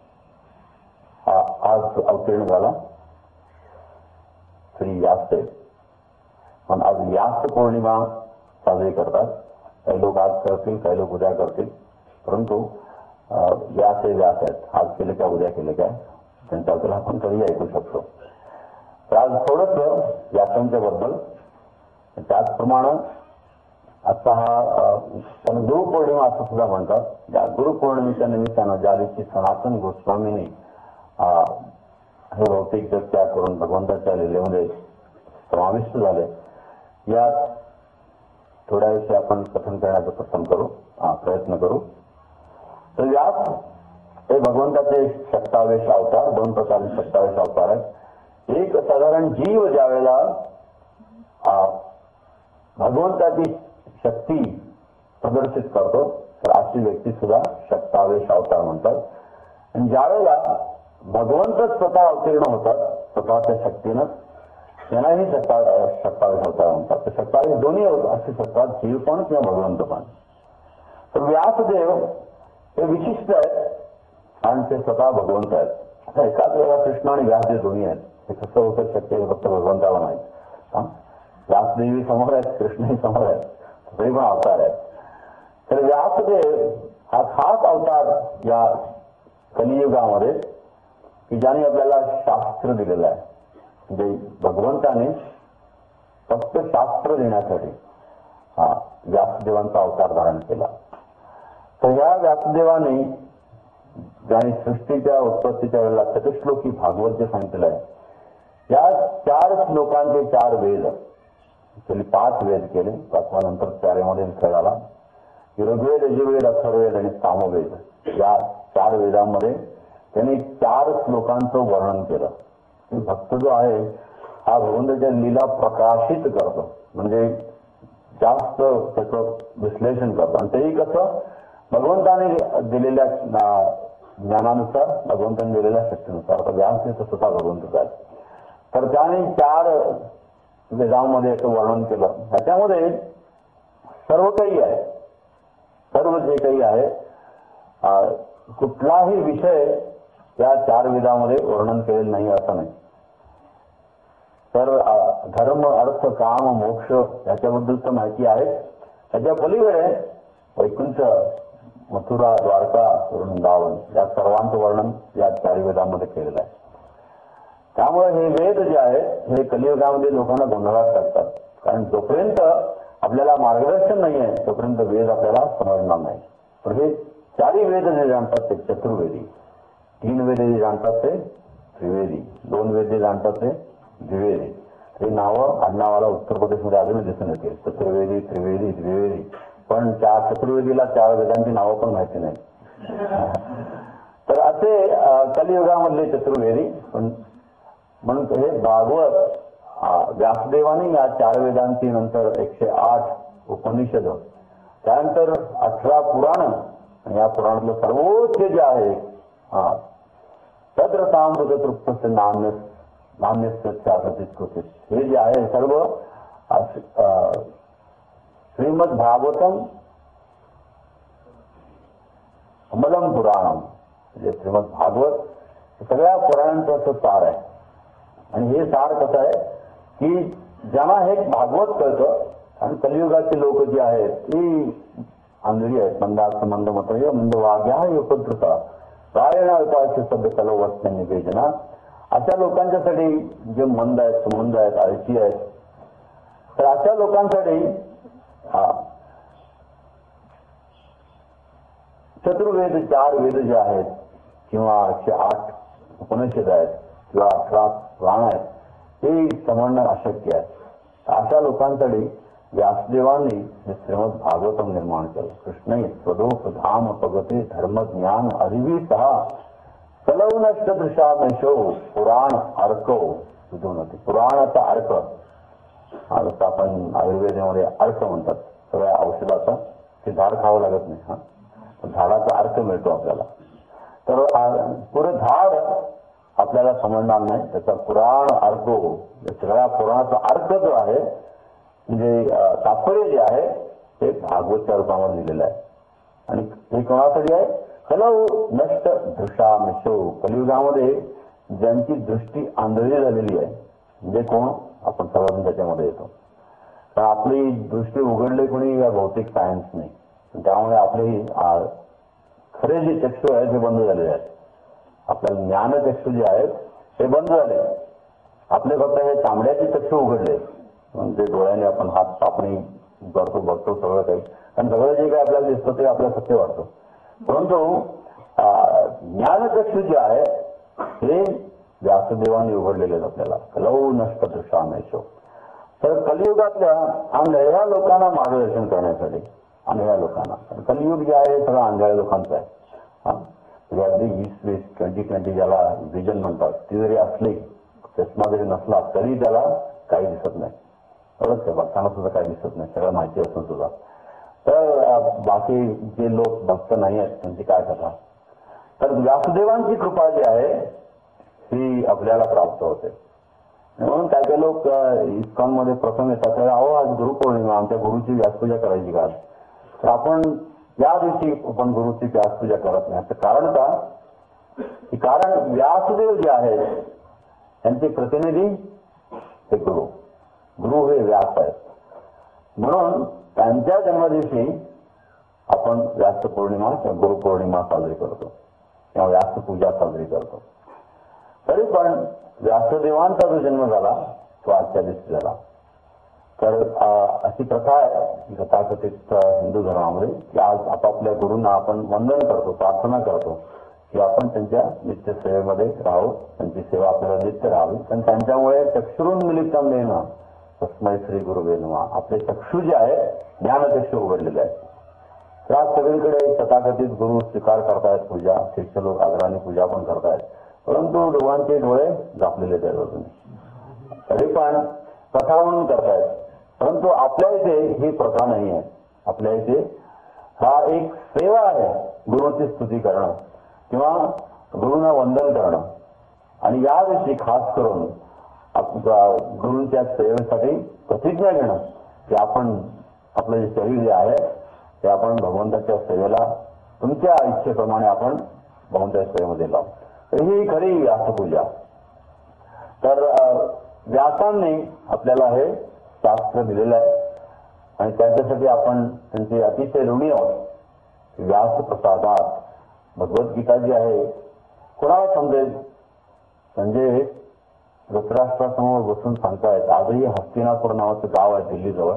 आज अवतीर्ण झाला, श्री व्यासदेव. पण आज व्यास पौर्णिमा साजरी करतात. काही लोक आज करतील, काही लोक उद्या करतील. परंतु व्यास हे व्यास आहेत. आज केले काय उद्या केले काय त्यांच्याबद्दल आपण कधी ऐकू शकतो. तर आज थोडंच व्यासांच्या बद्दल. त्याचप्रमाणे आता हा गुरुपौर्णिमा असं सुद्धा म्हणतात. या गुरुपौर्णिमेच्या निमित्तानं ज्या दिवशी सनातन गोस्वामींनी हे भौतिक जग त्याग करून भगवंताच्या लीलेमध्ये समाविष्ट झाले, यात थोड्या विषयी आपण कथन करण्याचा प्रयत्न करू. तर व्यास हे भगवंताचे शक्तावेश अवतार, 2 प्रकारचे शक्तावेश अवतार आहेत. एक साधारण जीव ज्या वेळेला भगवंताची शक्ती प्रदर्शित करतो तर अशी व्यक्ती सुद्धा शक्तावेश अवतार म्हणतात. आणि ज्या वेळेला भगवंतच स्वतः अवतीर्ण होतात स्वतःच्या शक्तीनं, त्यांनाही शक्तावेश अवतार म्हणतात. तर शक्तावेश दोन्ही असू शकतात, जीव पण किंवा भगवंत पण. तर व्यासदेव हे विशिष्ट आहेत आणि ते स्वतः भगवंत आहेत. आता एकाच वेळेला कृष्ण आणि व्यासदेव दोन्ही आहेत. हे कसं होतं शक्य आहे फक्त भगवंताला माहीत. व्यासदेवी समोर आहेत, कृष्णही समोर आहेत, तरी पण अवतार आहेत. तर व्यासदेव हा खास अवतार या कलियुगामध्ये की ज्याने आपल्याला शास्त्र दिलेलं आहे. म्हणजे भगवंताने फक्त शास्त्र देण्यासाठी व्यासदेवांचा अवतार धारण केला. तर या व्यासदेवाने ज्याने सृष्टीच्या उत्पत्तीच्या वेळेला चतुश्लोकी भागवत जे सांगितलं आहे, या 4 श्लोकांचे 4 वेद, ऍक्च्युअली 5 वेद केले, 5वा नंतर 4 मध्ये विसर झाला. ऋग्वेद, यजुर्वेद, अथर्ववेद आणि सामवेद या 4 वेदांमध्ये त्यांनी 4 श्लोकांचं वर्णन केलं. भक्त जो आहे हा भगवंताच्या लीला प्रकाशित करतो, म्हणजे जास्त त्याचं विश्लेषण करतो. आणि तेही कसं भगवंताने दिलेल्या ज्ञानानुसार, भगवंताने दिलेल्या शक्तीनुसार. आता व्यास हे स्वतः भगवंतच आहे. तर त्याने 4 वेदांमध्ये याचं वर्णन केलं. त्याच्यामध्ये सर्व काही आहे. सर्व जे काही आहे कुठलाही विषय या 4 वेदामध्ये वर्णन केलेलं नाही असं नाही. तर धर्म अर्थ काम मोक्ष याच्याबद्दल तर माहिती आहे. त्याच्या पलीकडे वैकुंठ मथुरा द्वारका वृंदावन या सर्वांचं वर्णन या 4 वेदामध्ये केलेलं आहे. त्यामुळे हे वेद जे आहेत हे कलियुगामध्ये लोकांना गोंधळात टाकतात. कारण जोपर्यंत आपल्याला मार्गदर्शन नाही आहे तोपर्यंत वेद आपल्याला समजणार नाही. पण हे 4 वेद जे जाणतात ते चतुर्वेदी, 3 वेद जे जाणतात ते त्रिवेदी, 2 वेद जे जाणतात ते द्विवेदी. हे नावं आडनावाला उत्तर प्रदेशमध्ये अजूनही दिसून येतील. चतुर्वेदी, त्रिवेदी, द्विवेदी. पण चतुर्वेदीला 4 वेदांची नावं पण माहिती नाही. तर असे कलियुगामधले चतुर्वेदी. पण म्हणून हे भागवत व्यासदेवाने या 4 वेदांची नंतर 108 उपनिषद, त्यानंतर 18 पुराण, या पुराणातलं सर्वोच्च जे आहे तद्रताम तृप्त नान्यस्कृती, हे जे आहे सर्व श्रीमद भागवतम अमलम पुराणम, म्हणजे श्रीमद भागवत सगळ्या पुराणांचं असं सार आहे. आणि हे सार कसं आहे की ज्यांना हे भागवत कळतं, आणि कलियुगाची लोक जी आहेत ती आंधळी आहेत, मंद मत मंद वाग्या उपद्रुता प्रायणा उपास्य शब्द कलवत निवेदना, अशा लोकांच्यासाठी जे मंद आहेत, सुमंद आहेत, आळशी आहेत, तर अशा लोकांसाठी चतुर्वेद 4 वेद जे आहेत किंवा 108 उपनिषद आहेत किंवा 18 पुराण आहेत ते समजणं अशक्य आहे. अशा लोकांसाठी व्यासदेवांनी हे श्रीमद भागवतम निर्माण केलं. कृष्ण स्वरूप धाम प्रगती धर्म ज्ञान अधिवी सहा कलवनष्ट दृशामेशो पुराण अर्क सुधोनती. पुराणाचा अर्क, जसं आपण आयुर्वेदामध्ये अर्क म्हणतात, सगळ्या औषधाचा ते झाड खावं लागत नाही, झाडाचा अर्क मिळतो आपल्याला. तर पुरे झाड आपल्याला समजणार नाही, त्याचा पुराण अर्क, सगळ्या पुराणाचा अर्क जो आहे म्हणजे तात्पर्य जे आहे ते भागवतच्या रूपामध्ये लिहिलेलं आहे. आणि हे कोणासाठी आहे? कलव नष्ट दृशामेशो, कलियुगामध्ये ज्यांची दृष्टी आंधळी झालेली आहे, म्हणजे कोण? आपण सर्वजण त्याच्यामध्ये येतो. तर आपली दृष्टी उघडली कोणी या भौतिक सायन्सने, त्यामुळे आपले खरे जे चक्षु आहेत ते बंद झालेले आहेत. आपल्याला ज्ञानचक्षु जे आहेत ते बंद झाले. आपले फक्त हे तांबड्याचे चक्षु उघडले, म्हणजे डोळ्याने आपण हात कापणी करतो, बघतो सगळं काही, आणि सगळं जे काही आपल्याला दिसतं ते आपल्याला सत्य वाटतं. परंतु ज्ञानचक्षु जे आहे हे व्यासदेवाने उघडलेले आहेत आपल्याला. कलौ नष्ट दृशामेशो. तर कलियुगातल्या आंधळ्या लोकांना मार्गदर्शन करण्यासाठी, आंधळ्या लोकांना, कलियुग जे आहे सगळं आंधळ्या लोकांचं आहे. अगदी 20-20 ज्याला विजन म्हणतात, ती जरी असली, चष्मा जरी नसला तरी त्याला काही दिसत नाही. बरोबर, ते बघताना सुद्धा काही दिसत नाही, सगळं माहिती असून सुद्धा. तर बाकी जे लोक भक्त नाही आहेत त्यांची काय कथा? तर व्यासदेवांची कृपा जी आहे ती आपल्याला प्राप्त होते. म्हणून काय काय लोक इस्कॉन मध्ये प्रथम येतात, तर अहो आज गुरुपौर्णिमा, आमच्या गुरुची व्यासपूजा करायची का? तर आपण या दिवशी आपण गुरुची व्यासपूजा करत नाही. तर कारण का? कारण व्यासदेव जे आहेत त्यांचे प्रतिनिधी हे गुरु, गुरु हे व्यास आहेत. म्हणून त्यांच्या जन्मदिवशी आपण व्यास पौर्णिमा किंवा गुरुपौर्णिमा साजरी करतो किंवा व्यासपूजा साजरी करतो. तरी पण व्यासदेवांचा जो जन्म झाला तो आजच्या दिवशी झाला. तर अशी प्रथा आहे तथाकथित हिंदू धर्मामध्ये की आज आपापल्या गुरूंना आपण वंदन करतो, प्रार्थना करतो की आपण त्यांच्या नित्य सेवेमध्ये राहू, त्यांची सेवा आपल्याला नित्य राहावी. पण त्यांच्यामुळे चक्षुरून मिलितम देणं तस्मै श्री गुरुवे नमः. आपले चक्षु जे आहे ज्ञानचक्षु उघडलेले आहेत. तर आज सगळीकडे तथाकथित गुरु स्वीकार करतायत, पूजा, शिष्य लोक आदराने पूजा पण करतायत, परंतु दोघांचे डोळे झापलेले आहेत अजून. तरी पण प्रथा म्हणून करतायत. परंतु आपल्या इथे ही प्रथा नाही आहे. आपल्या इथे हा एक सेवा आहे, गुरुची स्तुती करणं किंवा गुरुंना वंदन करणं. आणि या दिवशी खास करून गुरूंच्या सेवेसाठी प्रतिज्ञा घेणं की आपण आपलं जे शरीर जे आहे ते आपण भगवंताच्या सेवेला तुमच्या इच्छेप्रमाणे आपण भगवंताच्या सेवेमध्ये लावू. तर ही खरी व्यासपूजा. तर व्यासांनी आपल्याला हे शास्त्र दिलेलं आहे आणि त्याच्यासाठी आपण त्यांचे अतिशय ऋणी आहोत. व्यास प्रसादात भगवद्गीता जी आहे कोणाला समजेल? संजय धृतराष्ट्रासमोर बसून सांगतायत. आजही हस्तिनापूर नावाचं गाव आहे दिल्लीजवळ.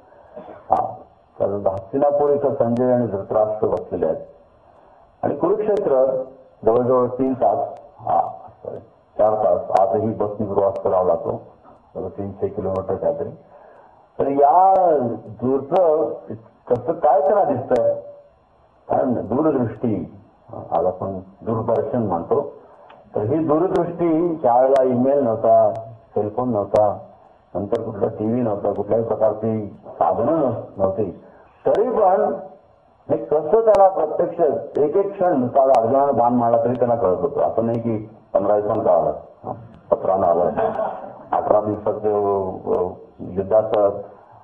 तर हस्तिनापूर इथं संजय आणि धृतराष्ट्र बसलेले आहेत आणि कुरुक्षेत्र जवळजवळ 3 तास 4 तास आजही बसनी प्रवास करावा लागतो. 300 किलोमीटर काहीतरी. तर या दूरचं कसं काय त्यांना दिसतंय? कारण दूरदृष्टी आज आपण दूरदर्शन म्हणतो. तर ही दूरदृष्टी त्यावेळेला ईमेल नव्हता, सेलफोन नव्हता, नंतर कुठला टीव्ही नव्हता, कुठल्याही प्रकारची साधनं नव्हती. तरी पण हे कसं त्याला प्रत्यक्ष एक क्षण अर्जुनानं बाण मारला तरी त्यांना कळत होतं. असं नाही की 15 दिवसांनी कळालं, 17 आलं, 18 दिवसात युद्धाचं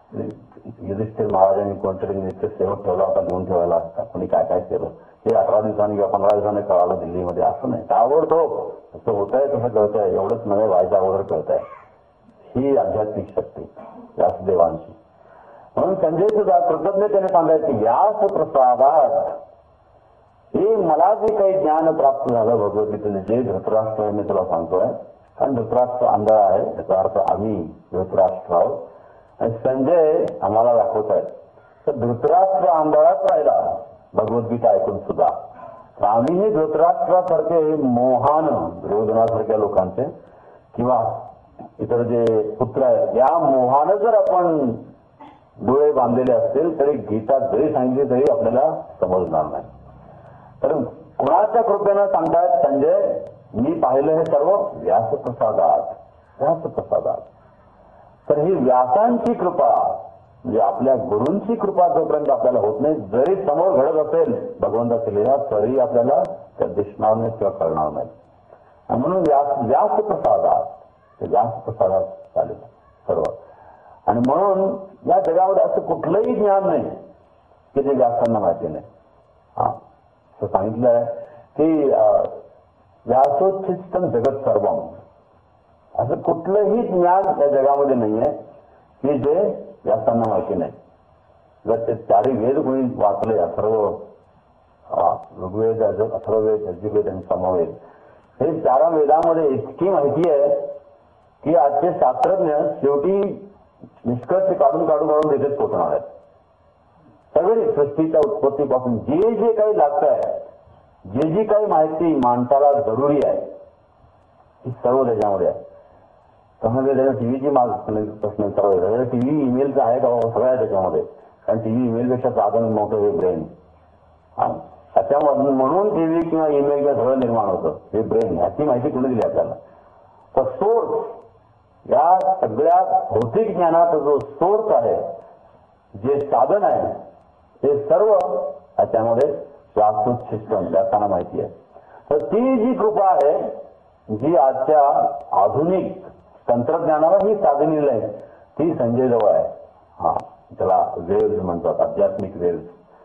युधिष्ठिर महाराजांनी कोणतरी निश्चित सेवक ठेवला होता घेऊन ठेवायला. कोणी काय काय केलं हे 18 दिवसांनी किंवा 15 दिवसांनी कळालं दिल्लीमध्ये. असं नाही, ताबडतोब असं होत आहे तसं कळतंय. एवढंच नव्हे, व्हायच्या अगोदर कळतंय. ही आध्यात्मिक शक्ती व्यासदेवांची. म्हणून संजय सुद्धा कृतज्ञतेने सांगायचे व्यास प्रसादात हे मला जे काही ज्ञान प्राप्त झालं भगवद्गीतेने, जे धृतराष्ट्र मी तुला सांगतोय. कारण धृतराष्ट्र आंधळा आहे, याचा अर्थ आम्ही धृतराष्ट्र आहोत आणि संजय आम्हाला दाखवत आहेत. तर धृतराष्ट्र आंधळाच राहिला भगवद्गीता ऐकून सुद्धा. तर आम्हीही धृतराष्ट्रासारखे मोहान दुर्योधनासारख्या लोकांचे किंवा इतर जे पुत्र आहेत या मोहानं जर आपण डोळे बांधलेले असतील तरी गीता जरी सांगितली तरी आपल्याला समजणार नाही. तर कुणाच्या कृपेनं सांगतायत संजय मी पाहिलं हे सर्व व्यासप्रसादात. व्यासप्रसादात. तर ही व्यासांची कृपा म्हणजे आपल्या गुरूंची कृपा जोपर्यंत आपल्याला होत नाही, जरी समोर घडत असेल भगवंताची लीला तरी आपल्याला त्या दिसणार नाही किंवा कळणार नाही. म्हणून व्यासप्रसादात ते व्यासप्रसादात चालेल सर्व. आणि म्हणून या जगामध्ये असं कुठलंही ज्ञान नाही की जे व्यासांना माहिती नाही. असं सांगितलंय की व्यासोच्छिष्टम जगत सर्वम. असं कुठलंही ज्ञान या जगामध्ये नाहीये की जे व्यासांना माहिती नाही. जर ते 4 वेद कोणी वाचले, अथर्व ऋग्वेद, अथर्ववेद, यजुर्वेद आणि सामवेद, हे 4 वेदामध्ये इतकी माहिती आहे की आजचे शास्त्रज्ञ शेवटी निष्कर्ष काढून तिथेच पोहोचणार आहेत. सगळी सृष्टीच्या उत्पत्तीपासून जे जे काही लागत आहे, जी काही माहिती माणसाला जरुरी आहे ती सर्व त्याच्यामध्ये आहे. त्यामध्ये त्याच्या टीव्हीची प्रश्न विचारला, टीव्ही ईमेलचं आहे का? सगळं आहे त्याच्यामध्ये. कारण टीव्ही ईमेलपेक्षा साधन मोठं हे ब्रेन. त्याच्यामधून म्हणून टीव्ही किंवा ईमेल किंवा सगळं निर्माण होतं हे ब्रेन. याची माहिती कुठे दिली आपल्याला? तर सोर्स या सगळ्या भौतिक ज्ञानाचा जो सोर्स आहे, जे साधन आहे ते सर्व त्याच्यामध्ये व्यासोच्छिष्टम व्यासांना माहिती आहे. तर ती जी कृपा आहे जी आजच्या आधुनिक तंत्रज्ञानाला ही साधलेली आहे ती संजय जवळ आहे. त्याला वेव्ज म्हणतात, आध्यात्मिक वेव्ज.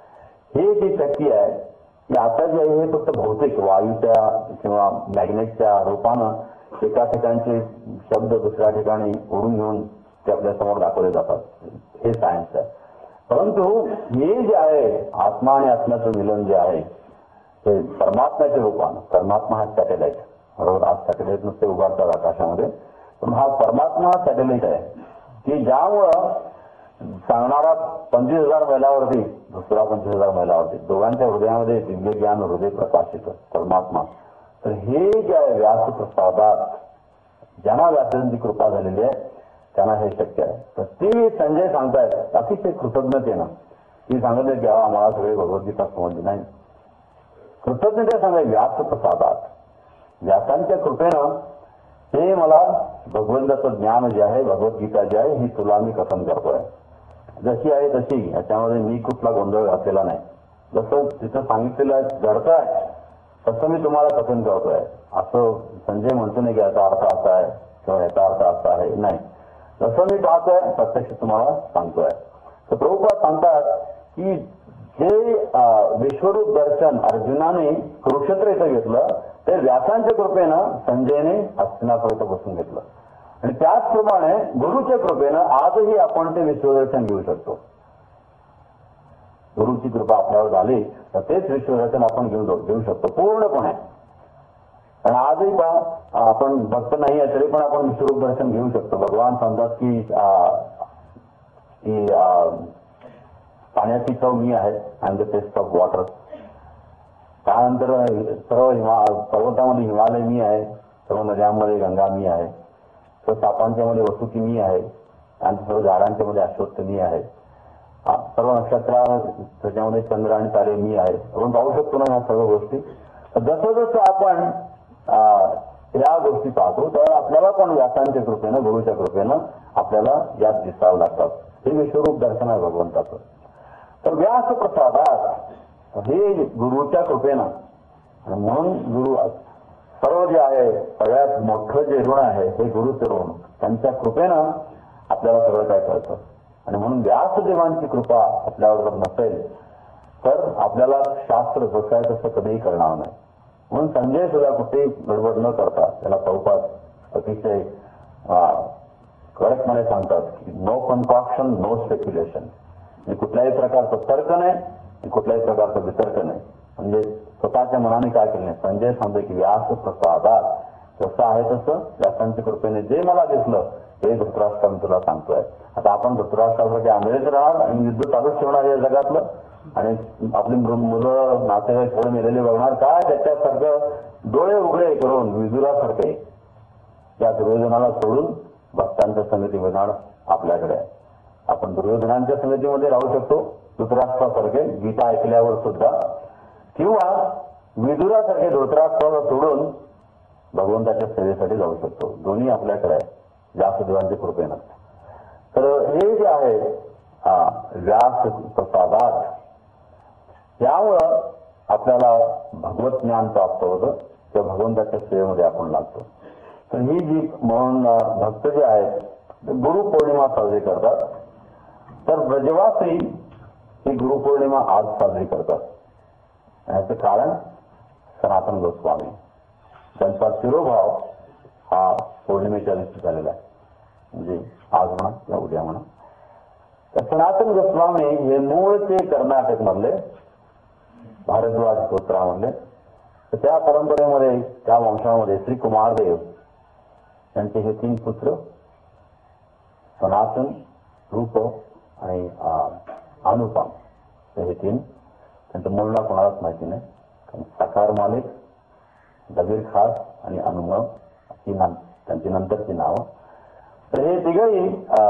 हे जी शक्ती आहे ती आता जी आहे हे फक्त भौतिक वायूच्या किंवा मॅग्नेटच्या रूपानं एका ठिकाणचे शब्द दुसऱ्या ठिकाणी ओढून घेऊन ते आपल्या समोर दाखवले जातात. हे सायन्स आहे. परंतु हे जे आहे आत्मा आणि आत्म्याचं मिलन जे आहे ते परमात्म्याच्या रूपानं, परमात्मा हा सॅटेलाइट, बरोबर. आज सॅटेलाइट नुसते उभारतात आकाशामध्ये, पण हा परमात्मा सॅटेलाइट आहे की ज्यामुळं सांगणारा 25,000 मैलावरती, दुसरा 25,000 मैलावरती, दोघांच्या हृदयामध्ये दिव्य ज्ञान, हृदय प्रकाशित परमात्मा. तर हे जे आहे व्यासप्रसादात ज्यांना व्यासांची कृपा झालेली आहे त्यांना हे शक्य आहे. तर ती संजय सांगतायत अतिशय कृतज्ञतेनं. ती सांगत की आम्हाला सगळे भगवद्गीता समजली नाही. कृतज्ञता सांगाय व्यासप्रसादात व्यासांच्या कृपेनं हे मला भगवंताचं ज्ञान जे आहे, भगवद्गीता जी आहे ही तुला मी कथन करतोय. जशी आहे तशी, याच्यामध्ये मी कुठला गोंधळ घातलेला नाही. जसं तिथं सांगितलेलं घडतंय तसं मी तुम्हाला कथन करतोय. असं संजय म्हणतो नाही की याचा अर्थ असा आहे किंवा याचा अर्थ असा आहे, नाही. जसं मी पाहतोय प्रत्यक्ष तुम्हाला सांगतोय. तर प्रभुपाद सांगतात की जे विश्वरूप दर्शन अर्जुनाने कुरुक्षेत्र इथं घेतलं ते व्यासांच्या कृपेनं संजयने हस्तिनापुरात बसून घेतलं. आणि त्याचप्रमाणे गुरुच्या कृपेनं आजही आपण ते विश्वदर्शन घेऊ शकतो. गुरुची कृपा आपल्यावर झाली तर तेच विश्वदर्शन आपण घेऊ शकतो पूर्णपणे. आणि आजही पहा आपण भक्त नाही आहे तरी पण आपण विश्वरूप दर्शन घेऊ शकतो. भगवान सांगतात की पाण्याची चव मी आहे and the taste of water. त्यानंतर सर्व पर्वतामध्ये हिमालय मी आहे, सर्व नद्यांमध्ये गंगा मी आहे, सर्व सापांच्या मध्ये वसुकी मी आहे आणि सर्व झाडांच्या मध्ये अश्वत्थ मी आहे, सर्व नक्षत्र त्याच्यामध्ये चंद्र आणि तारे मी आहे. आपण पाहू शकतो ना ह्या सर्व गोष्टी. जसं जसं आपण या गोष्टी पाहतो तर आपल्याला पण व्यासांच्या कृपेनं गुरुच्या कृपेनं आपल्याला यात दिसावं लागतात. हे विश्वरूप दर्शन आहे भगवंताचं. तर व्यास प्रसादात हे गुरुच्या कृपेनं म्हणून गुरु सर्व जे आहे सगळ्यात मोठं जे ऋण आहे हे गुरुचं ऋण. त्यांच्या कृपेनं आपल्याला सगळं काय कळतं. आणि म्हणून व्यासदेवांची कृपा आपल्यावर जर नसेल तर आपल्याला शास्त्र जसं आहे तसं कधीही करणार नाही. म्हणून संजय सुद्धा कुठेही गडबड न करता त्याला प्रभुपाद अतिशय कडकपणे सांगतात की नो कन्कॉक्शन नो स्पेक्युलेशन. कुठल्याही प्रकारचं तर्क नाही, कुठल्याही प्रकारचं वितर्क नाही. म्हणजे स्वतःच्या मनाने काय केलं नाही. संजय सांगतो की व्यास प्रसादात जसं आहे तसं व्यासांच्या कृपेने जे मला दिसलं हे धृतराष्ट्र मी तुला सांगतोय. आता आपण धृतराष्ट्रासारखे आंधळेच राहणार आणि युद्ध चालूच ठेवणार या जगातलं आणि आपली मुलं नातेवाईक थोडे मेलेले बघणार काय. त्याच्यासारखं डोळे उघडे करून विदुरासारखे या दुर्योधनाला सोडून भक्तांच्या संगती मिळणार आपल्याकडे. आपण दुर्योधनांच्या संगतीमध्ये राहू शकतो धृतराष्ट्रासारखे गीता ऐकल्यावर सुद्धा, किंवा विदुरासारखे धृतराष्ट्राला सोडून भगवंताच्या सेवेसाठी जाऊ शकतो. दोन्ही आपल्याकडे आहे व्यासदेवांच्या कृपेनं. तर हे जे आहे व्यास प्रसादात त्यामुळं आपल्याला भगवत ज्ञान प्राप्त होतं किंवा भगवंताच्या सेवेमध्ये आपण लागतो. तर ही जी म्हणून भक्त जे आहेत गुरु पौर्णिमा साजरी करतात. तर ब्रजवासी ही गुरुपौर्णिमा आज साजरी करतात. याचं कारण सनातन गोस्वामी त्यांचा तिरोभाव हा पौर्णिमेच्या दिवशी झालेला आहे. म्हणजे आज म्हणा किंवा उद्या म्हणा. तर सनातन गोस्वामी हे मूळचे कर्नाटक मधले भारद्वाज गोत्रामधले. तर त्या परंपरेमध्ये त्या वंशामध्ये श्री कुमारदेव त्यांचे हे 3 पुत्र सनातन, रूप आणि अनुपम हे 3. त्यांचं मूळ नाव कोणालाच माहिती नाही. साकार मालिक, दबीर खास आणि अनुमम ही त्यांची नंतरची नावं. तर हे तिघही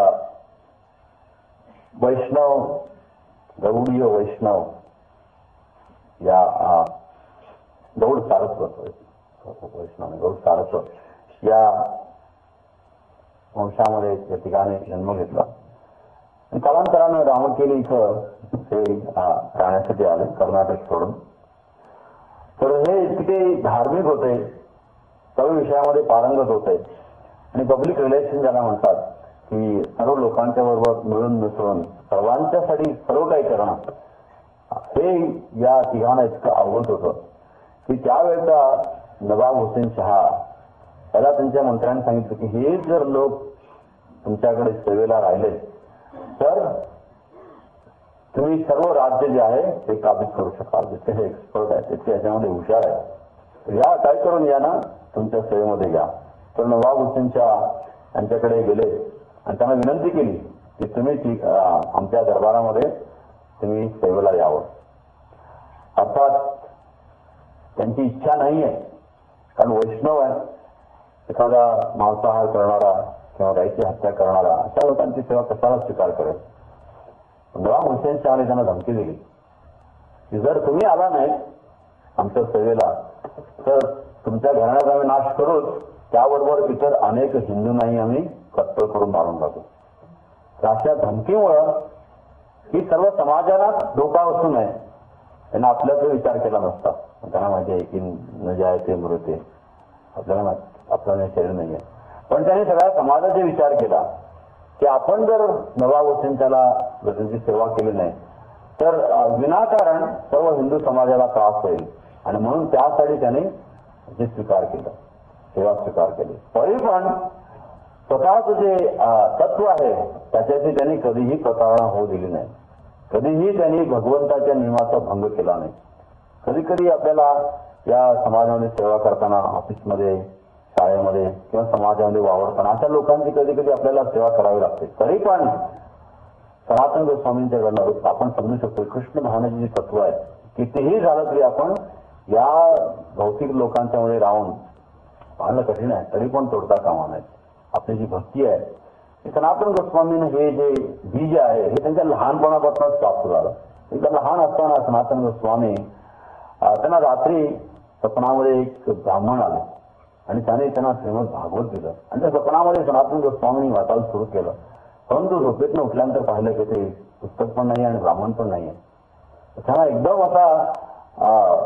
वैष्णव गौडीय वैष्णव या गौड सारस्वत वैष्णव गौड सारस्वत या वंशामध्ये या ठिकाणी जन्म घेतला. आणि कालांतरानं रामकेली इथं ते राहण्यासाठी आले कर्नाटक सोडून. तर हे इतके धार्मिक होते, सर्व विषयामध्ये पारंगत होते आणि पब्लिक रिलेशन ज्याला म्हणतात की सर्व लोकांच्या बरोबर मिळून मिसळून सर्वांच्यासाठी सर्व काही करणं हे या तिघांना इतकं आवडत होतं की त्यावेळेचा नवाब हुसेन शहा त्याला त्यांच्या मंत्र्यांनी सांगितलं की हे जर लोक तुमच्याकडे सेवेला राहिले तर तुम्ही सर्व राज्य जे आहे ते काबीज करू शकाल. जिथे हे एक्सपर्ट आहे तिथे याच्यामध्ये हुशार आहे. तर या काय करून या ना तुमच्या सेवेमध्ये घ्या. तर नवाब हुसेनच्या यांच्याकडे गेले आणि त्यांना विनंती केली की तुम्ही आमच्या दरबारामध्ये तुम्ही सेवेला यावं. अर्थात त्यांची इच्छा नाही आहे, कारण वैष्णव आहे. एखादा मांसाहार करणारा किंवा गायीची हत्या करणारा अशा लोकांची सेवा कशाला स्वीकार करेल. नवाब हुसेन शहाने त्यांना धमकी दिली की जर तुम्ही आला नाही आमच्या सेवेला तर तुमच्या घराण्याचा आम्ही नाश करूच, त्याबरोबर इतर अनेक हिंदूंनाही आम्ही कत्तल करून मारून टाकू. तर अशा धमकीमुळं ही सर्व समाजाला धोका असू नये त्यांना आपल्याचा विचार केला नसता. त्यांना माहिती आहे की न जे आहे ते मृते आपल्याला आपल्याला शरीर नाही आहे. पण त्यांनी सगळ्या समाजाचा विचार केला की आपण जर नवाब हुसेनच्याला त्यांची सेवा केली नाही तर विनाकारण सर्व हिंदू समाजाला त्रास होईल आणि म्हणून त्यासाठी त्याने जे स्वीकार केलं, सेवा स्वीकार केली. तरी पण स्वतःच जे तत्व आहे त्याच्याशी त्यांनी कधीही प्रतारणा होऊ दिली नाही. कधीही त्यांनी भगवंताच्या नियमाचा भंग केला नाही. कधी कधी आपल्याला या समाजामध्ये सेवा करताना, ऑफिसमध्ये, शाळेमध्ये किंवा समाजामध्ये वावरताना अशा लोकांची कधी कधी आपल्याला सेवा करावी लागते. तरी पण सनातन गोस्वामींच्याकडनं आपण समजू शकतो कृष्ण भावनेची जी तत्व आहे, कितीही झालं तरी आपण या भौतिक लोकांच्या मध्ये राहून पाहणं कठीण आहे, तरी पण तोडता कामा नये. आपली जी भक्ती आहे सनातन गोस्वामीनं हे जे बीज आहे हे त्यांच्या लहानपणापासूनच प्राप्त झालं. एकदा लहान असताना सनातन गोस्वामी त्यांना रात्री स्वप्नामध्ये एक ब्राह्मण आले आणि त्याने त्यांना श्रीमद भागवत दिलं आणि त्या स्वप्नामध्ये सनातन गोस्वामींनी वाचायला सुरू केलं. परंतु झोपेतनं उठल्यानंतर पाहिलं की ते पुस्तक पण नाही आणि ब्राह्मण पण नाहीये. त्यांना एकदम असा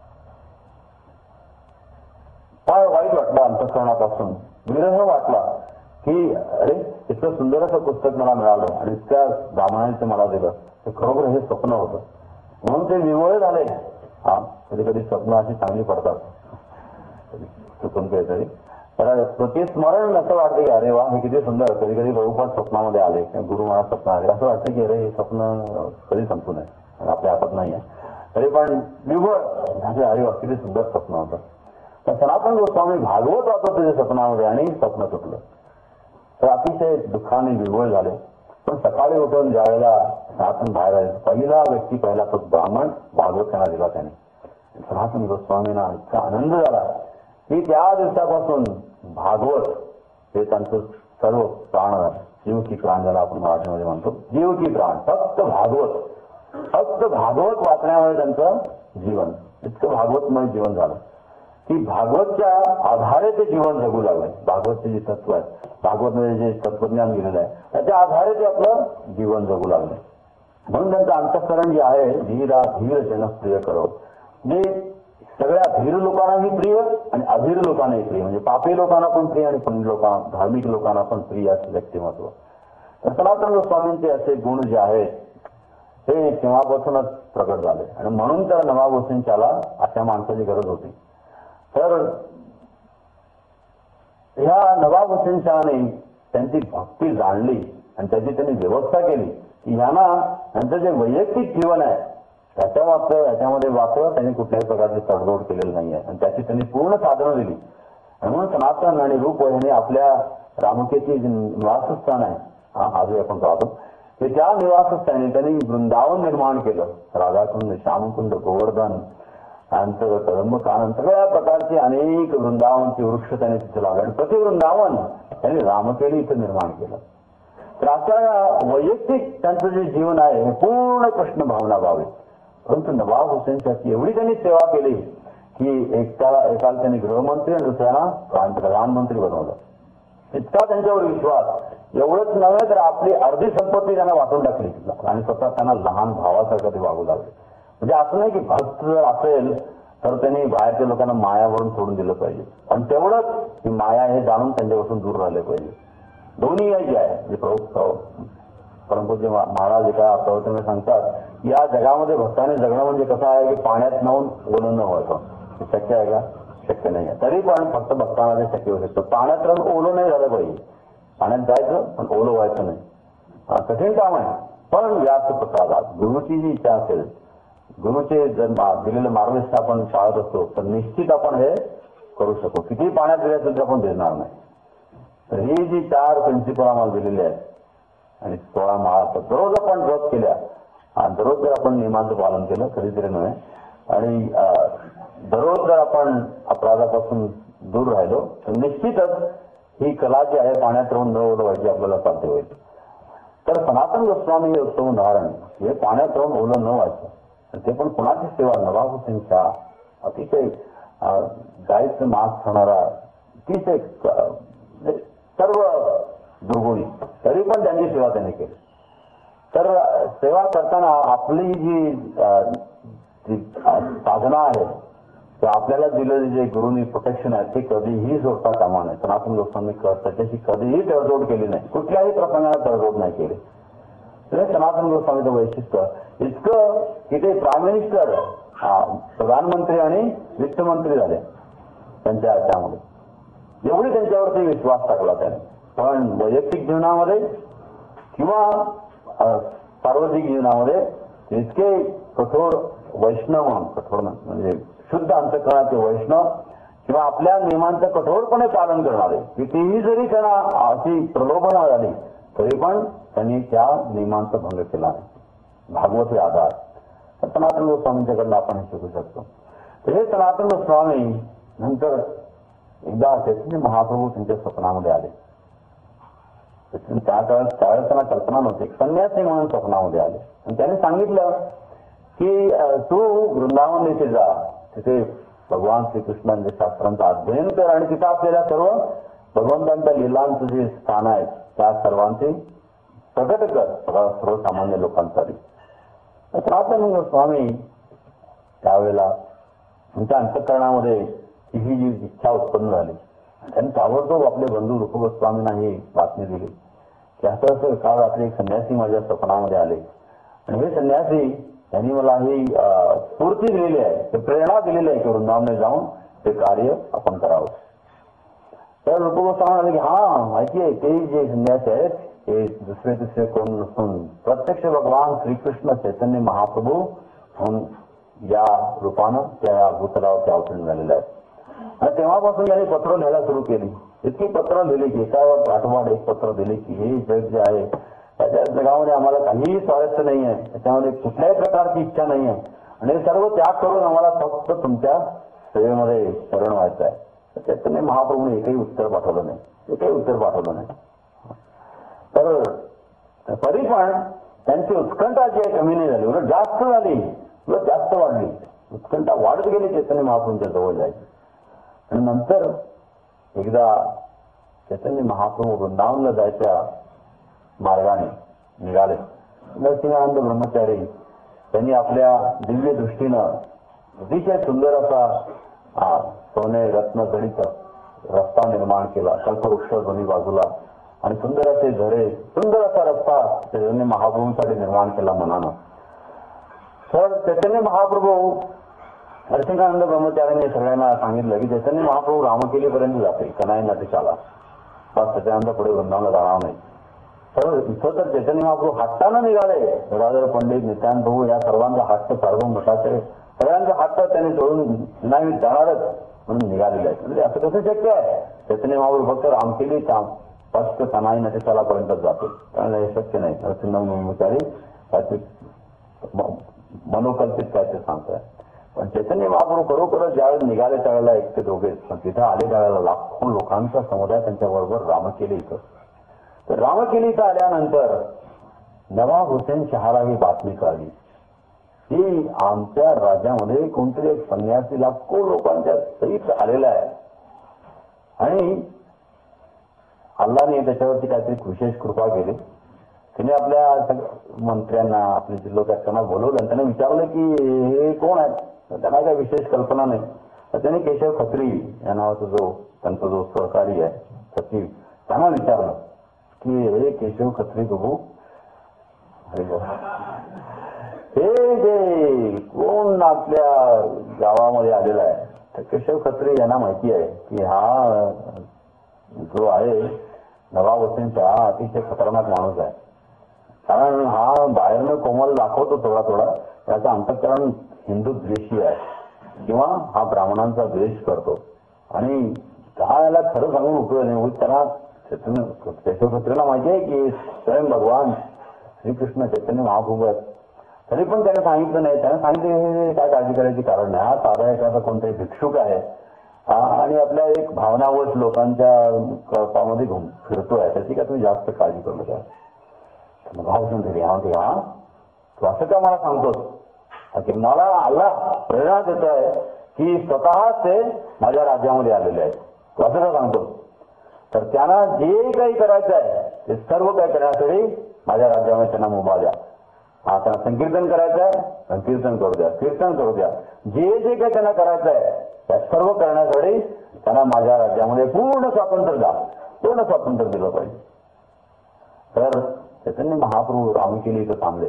फार वाईट वाटलं, अंतःकरणापासून विरह वाटला की अरे इतकं सुंदर असं पुस्तक मला मिळालं आणि इतक्या ब्राह्मणाने ते मला दिलं, ते खरोखर हे स्वप्न होतं. म्हणून ते विमोळे झाले. कधी कधी स्वप्न अशी चांगली पडतात चुकून काहीतरी, तर ते स्मरण असं वाटतं की अरे वा हे किती सुंदर. कधी कधी बहुपात स्वप्नामध्ये आले किंवा गुरु मला स्वप्न आले असं वाटतं की अरे हे स्वप्न कधी संपू नये, आपल्या हातात नाही आहे. तरी पण निव्वळ अरे वा किती सुंदर स्वप्न होतं. तर सनातन गोस्वामी भागवत वाचत होते स्वप्नामध्ये आणि स्वप्न तुटलं. तर अतिशय दुःखाने विव्हळ झाले. पण सकाळी उठून ज्यावेळेला सनातन बाहेर आले, पहिला व्यक्ती पहिला तो ब्राह्मण भागवत त्यांना दिला त्याने. सनातन गोस्वामींना इतका आनंद झाला की त्या दिवसापासून भागवत हे त्यांचं सर्व प्राण, जीव की प्राण ज्याला आपण मराठीमध्ये म्हणतो, जीव की प्राण, फक्त भागवत वाचण्यामुळे त्यांचं जीवन इतकं भागवतमय जीवन झालं की भागवतच्या आधारे ते जीवन जगू लागले. भागवतचे जे तत्व आहे, भागवतमध्ये जे तत्वज्ञान दिलेलं आहे त्याच्या आधारे ते आपलं जीवन जगू लागले. म्हणून त्यांचं अंतःकरण जे आहे धीर जनप्रिय करो, जे सगळ्या धीर लोकांनाही प्रिय आणि अधीर लोकांनाही प्रिय, म्हणजे पापी लोकांना पण प्रिय आणि पुण्य लोकांना, धार्मिक लोकांना पण प्रिय असं व्यक्तिमत्व. तर सनातन गोस्वामींचे असे गुण जे आहेत हे तेव्हापासूनच प्रकट झाले आणि म्हणून तर नवाब हुसेनच्याला अशा माणसाची गरज होती. तर ह्या नवाब हुसेन शहाने त्यांची भक्ती जाणली आणि त्याची त्यांनी व्यवस्था केली की ह्यांना त्यांचं जे वैयक्तिक जीवन आहे त्याच्यामध्ये मात्र त्यांनी कुठल्याही प्रकारची तडजोड केलेली नाही आहे आणि त्याची त्यांनी पूर्ण साधनं दिली. आणि म्हणून सनातन आणि रूप यांनी आपल्या रामकेची निवासस्थान आहे, आजही आपण पाहतो की त्या निवासस्थानी त्यांनी वृंदावन निर्माण केलं. राधाकुंड, श्यामकुंड, गोवर्धन, नंतर कदंबकानन, सगळ्या प्रकारचे अनेक वृंदावनचे वृक्ष त्यांनी तिथे लावले आणि प्रति वृंदावन त्यांनी रामकेली इथे निर्माण केलं. तर अशा वैयक्तिक त्यांचं जे जीवन आहे हे पूर्ण कृष्ण भावना व्हावे. परंतु नवाब हुसेनची एवढी त्यांनी सेवा केली की एकाला त्यांनी गृहमंत्री आणि दुसऱ्याला प्रधानमंत्री बनवलं. इतका त्यांच्यावर विश्वास, एवढंच नव्हे तर आपली अर्धी संपत्ती त्यांना वाटून टाकली आणि स्वतः त्यांना लहान भावासारखं ते वागू लागले. म्हणजे असं नाही की भक्त जर असेल तर त्यांनी बाहेरच्या लोकांना मायावरून सोडून दिलं पाहिजे, पण तेवढंच ही माया हे जाणून त्यांच्यापासून दूर राहिले पाहिजे. दोन्ही जे आहे जे परंतु महाराज एका प्रवचनात सांगतात या जगामध्ये भक्ताने जगणं म्हणजे कसं आहे की पाण्यात नाहून ओलं न व्हायचं. शक्य आहे का? शक्य नाही आहे. तरी पण फक्त भक्तांना ते शक्य होऊ शकतं. पाण्यात राहून ओलं नाही झालं पाहिजे, पाण्यात जायचं पण ओलं व्हायचं नाही. कठीण काम आहे. पण व्यास प्रसादात गुरुची जी इच्छा असेल, गुरुचे जर दिलेलं मार्गदर्शन आपण पाळत असतो तर निश्चित आपण हे करू शकू. किती पाण्यात गेल्याचं तर आपण देणार नाही. तर ही जी 4 प्रिन्सिपल आम्हाला दिलेली आहेत आणि 16 माळा दररोज आपण जप केल्या, दररोज जर आपण नियमांचं पालन केलं कधीतरी नव्हे आणि दररोज जर आपण अपराधापासून दूर राहिलो तर निश्चितच ही कला जी आहे पाण्यात राहून न ओलं व्हायची आपल्याला साध्य होईल. तर सनातन गोस्वामी हे उत्तम उदाहरण, हे पाण्यात राहून ओलं न व्हायचं, ते पण कुणाची सेवा, नवाब हुसेनच्या अतिशय गायीचं मांस खाणारा, अतिशय सर्व दुर्गुणी, तरी पण त्यांची सेवा त्यांनी केली. तर सेवा करताना आपली जी साधना आहे तर आपल्याला दिलेले जे गुरुनी प्रोटेक्शन आहे ते कधीही सोडता कामा नये. सनातन गोस्वामी त्याच्याशी कधीही तडजोड केली नाही, कुठल्याही प्रसंगाला तडजोड नाही केली. तर सनातन गोस्वामीचं वैशिष्ट्य इतकं की ते प्राईम मिनिस्टर, प्रधानमंत्री आणि वित्तमंत्री झाले त्यांच्या याच्यामध्ये, एवढी त्यांच्यावरती विश्वास टाकला त्याने. पण वैयक्तिक जीवनामध्ये किंवा सार्वजनिक जीवनामध्ये इतके कठोर वैष्णव, कठोर म्हणजे शुद्ध अंतःकरणाचे वैष्णव किंवा आपल्या नियमांचं कठोरपणे पालन करणारे, कितीही जरी त्यांना अशी प्रलोभना झाली तरी पण त्यांनी त्या नियमांचा भंग केला नाही. भागवत आधार सनातन गोस्वामींच्याकडनं आपण हे शिकू शकतो. तर हे सनातन गोस्वामी नंतर एकदा चैतन्य महाप्रभू त्यांच्या स्वप्नामध्ये आले. त्यावेळेस त्यांना कल्पना नव्हती, संन्यासी म्हणून स्वप्नामध्ये आले आणि त्यांनी सांगितलं की तू वृंदावन येथे जा, तिथे भगवान श्रीकृष्णांच्या शास्त्रांचा अध्ययन कर आणि तिथं आपल्याला सर्व भगवंतांच्या लीलांचं जे स्थान आहे त्या सर्वांचे प्रकट कर सर्वसामान्य लोकांसाठी. सनातन गोस्वामी त्यावेळेला त्यांच्या अंतःकरणामध्ये ही जी इच्छा उत्पन्न झाली, त्यांनी ताबडतोब आपले बंधू रूप गोस्वामींना ही बातमी दिली की असं असं काल रात्री एक संन्यासी माझ्या स्वप्नामध्ये आले आणि हे संन्यासी त्यांनी मला ही स्फूर्ती दिलेली आहे, प्रेरणा दिलेली आहे की वृंदावनात जाऊन ते कार्य आपण करावं. तर रूप गोस्वामी म्हणाले की हा माहिती आहे, ते जे संन्यासी आहेत ते दुसरे तिसरे कोण नसून प्रत्यक्ष भगवान श्रीकृष्ण चैतन्य महाप्रभू म्हणून या रूपानं त्या भूतलावरती अवतरण झालेले आहेत. आणि तेव्हापासून त्यांनी पत्र लिहायला सुरू केली. इतकी पत्र लिहिली की एकावर पाठोपाठ एक पत्र दिले की हे जग जे आहे त्याच्या जगामध्ये आम्हाला काहीही स्वारस्य नाही आहे, त्याच्यामध्ये कुठल्याही प्रकारची इच्छा नाही आहे आणि हे सर्व त्याग करून आम्हाला फक्त तुमच्या सेवेमध्ये शरण व्हायचं आहे. चैतन्य महाप्रभूने एकही उत्तर पाठवलं नाही, एकही उत्तर पाठवलं नाही. तर तरी पण त्यांची उत्कंठा जी आहे कमी नाही झाली, उलट जास्त झाली, उलट जास्त वाढली. उत्कंठा वाढत गेली चैतन्य महाप्रभूंच्या जवळ जायची. आणि नंतर एकदा चैतन्य महाप्रभू वृंदावनला जायच्या मार्गाने निघाले. नरसिंहानंद ब्रह्मचारी त्यांनी आपल्या दिव्य दृष्टीनं अतिशय सुंदर असा सोने रत्न जडित रस्ता निर्माण केला, कल्पवृक्ष दोन्ही बाजूला आणि सुंदर असे झरे, सुंदर असा रस्ता चैतन्य महाप्रभूंसाठी निर्माण केला मनानं. तर चैतन्य महाप्रभू नरसिंहानंद ब्रह्मचार्यांनी सगळ्यांना सांगितलं की चैतन्य महाप्रभू रामकेलीपर्यंत जाते, कनाई नदीशाला, बस त्याच्यानंतर पुढे वृंदावनला जाणार नाही. तर इथं तर चैतन्य महाप्रभू हट्टानं निघाले. गदाधर पंडित, नित्यानंद प्रभू या सर्वांचा हट्ट, सार्वभौम भट्टाचार्य सगळ्यांचा हट्ट त्यांनी सोडून नाही जाणारच म्हणून निघालेले आहेत. म्हणजे असं कसं शक्य आहे? चैतन्य महाप्रभू फक्त रामकेली फक्त कनाई नदीशालापर्यंतच जाते, कारण हे शक्य नाही. नरसिंह ब्रह्मचारी काहीतरी मनोकल्पित काहीतरी सांगतोय. पण चैतन्य महाप्रभू खरोखरच ज्यावेळेस निघाले त्यावेळेला एक ते दोघे, पण तिथं आले त्यावेळेला लाखो लोकांचा समुदाय त्यांच्याबरोबर रामकेली इथं. तर रामकेली इथं आल्यानंतर नवाब हुसेन शहाला ही बातमी कळली की आमच्या राज्यामध्ये कोणतरी एक संन्यासी लाखो लोकांच्या सहित आलेला आहे आणि अल्लाने त्याच्यावरती काहीतरी विशेष कृपा केली. त्याने आपल्या मंत्र्यांना, आपल्या जिल्होध्याक्षांना बोलवलं आणि त्याने विचारलं की हे कोण आहेत. त्यांना काही विशेष कल्पना नाही. तर त्याने केशव खत्री या नावाचा त्यांचा जो सहकारी आहे सचिव, त्यांना विचारलं की हे केशव खत्री प्रभू हे जे कोण आपल्या गावामध्ये आलेला आहे. तर केशव खत्री यांना माहिती आहे की हा जो आहे नवाब हुसेन शहा अतिशय खतरनाक माणूस आहे. कारण हा बाहेरनं कोमल दाखवतो थोडा थोडा, त्याचं अंतःकरण हिंदू द्वेषी आहे किंवा हा ब्राह्मणांचा द्वेष करतो आणि याला खरं सांगून उपयोग नाही. त्यांना केशवखत्रीला माहिती आहे की स्वयं भगवान श्रीकृष्ण चैतन्य महाप्रभू आहेत, तरी पण त्याने सांगितलं नाही. त्याने सांगितलं हे काय काळजी करायची कारण नाही, हा साधा एखादा कोणताही भिक्षुक आहे आणि आपल्या एक भावनावश लोकांच्या कळपामध्ये फिरतोय, त्याची काय तुम्ही जास्त काळजी करू नका. भावसून तरी हा तू असं का मला सांगतोस की मला अल्लाह प्रेरणा देतोय की स्वतः ते माझ्या राज्यामध्ये आलेले आहेत, तू असं का सांगतोस. तर त्यांना जे काही करायचं आहे ते सर्व काही करण्यासाठी माझ्या राज्यामध्ये त्यांना मुभा द्या. त्यांना संकीर्तन करायचं आहे, संकीर्तन करू द्या, कीर्तन करू द्या, जे जे काही त्यांना करायचं आहे या सर्व करण्यासाठी त्यांना माझ्या राज्यामध्ये पूर्ण स्वातंत्र्य द्या, पूर्ण स्वातंत्र्य दिलं पाहिजे. तर चैतन्य महाप्रभू रामकेली इथं थांबले.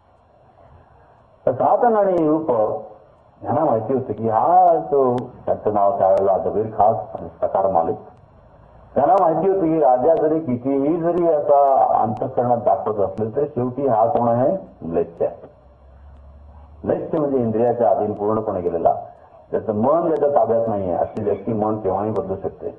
तर सनातन आणि रूप यांना माहिती होतं की हा तो त्याचं नाव त्यावेळेला जबीर खास आणि सकार मालिक. त्यांना माहिती होतं की राजा जरी कितीही जरी असा अंतःकरणात दाखवत असले तरी शेवटी हा कोण आहे, म्लेच्छ आहे. म्लेच्छ म्हणजे इंद्रियाच्या अधीन पूर्णपणे गेलेला, त्याचं मन त्याच्या ताब्यात नाहीये. अशी व्यक्ती मन केव्हाही बदलू शकते.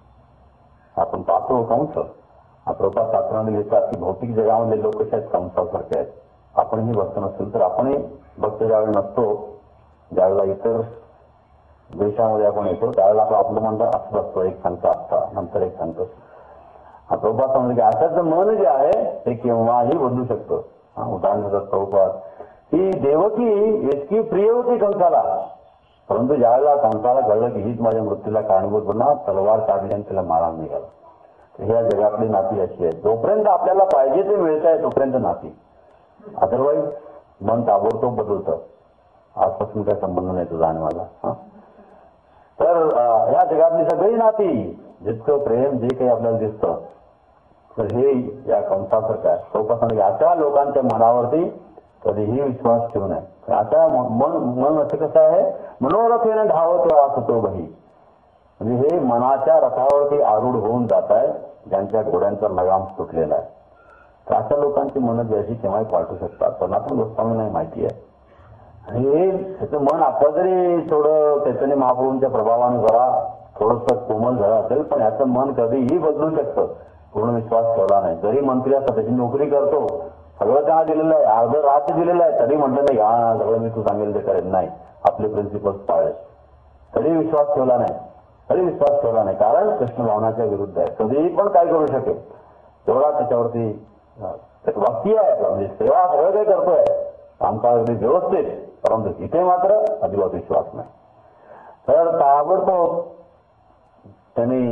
आपण पाहतो कंस, प्रभुपाद शास्त्रामध्ये लिहितात की भौतिक जगामध्ये लोक कसे आहेत, कंसासारखे आहेत. आपणही भक्त नसेल तर आपणही भक्त ज्यावेळी नसतो, ज्यावेळेला इतर देशामध्ये आपण येतो त्यावेळेला आपलं म्हणतं असं असतो, एक सांगतो आत्ता नंतर एक सांगतो. प्रभुपाद सांगतो की आताचं मन जे आहे ते केव्हाही बदलू शकतं. उदाहरण देतात प्रभुपाद की देवकी इतकी प्रिय होती कंसाला, परंतु ज्यावेळेला कंसाला कळलं की हीच माझ्या मृत्यूला कारणीभूत पुन्हा तलवार काढली आणि तिला मारा निघाला. ह्या जगातली नाती अशी आहे, जोपर्यंत आपल्याला पाहिजे ते मिळत आहे तोपर्यंत नाती, अदरवाईज मन ताबडतोब बदलतं. आजपासून काही संबंध नाही तुझा आणि माझा. तर ह्या जगातली सगळी नाती, जितकं प्रेम जे काही आपल्याला दिसतं, तर हे या कंसासारखं आहे. सोपासाने अशा लोकांच्या मनावरती कधीही विश्वास ठेवू नये. आता मन असं कसं आहे, मनोरथेने धावत असतो बही, म्हणजे हे मनाच्या रथावरती आरूढ होऊन जात आहे, ज्यांच्या घोड्यांचा लगाम सुटलेला आहे. तर अशा लोकांची मनं जशी केव्हाही पाठवू शकतात. पण आपण गोस्वामींना माहिती आहे. आणि त्याचं मन आता जरी थोडं चैतन्य महाप्रभूंच्या प्रभावाने जरा थोडंसं कोमल झालं असेल, पण याचं मन कधीही बदलू शकतं. पूर्ण विश्वास ठेवला नाही. जरी मंत्री असतात, त्याची नोकरी करतो, सगळं त्यांना दिलेलं आहे, अर्ध राहत दिलेलं आहे, तरी म्हटलं नाही हा सगळं मी तू सांगेल ते करेल, नाही आपले प्रिन्सिपल्स पाळले, तरी विश्वास ठेवला नाही. कारण कृष्ण भावनाच्या विरुद्ध आहे. कधीही पण काय करू शकेल, तेवढा त्याच्यावरती भक्ती आहे, म्हणजे सेवा सगळं काही करतोय, कामकाज अगदी व्यवस्थित, परंतु इथे मात्र अजिबात विश्वास नाही. तर ताबडतोब त्यांनी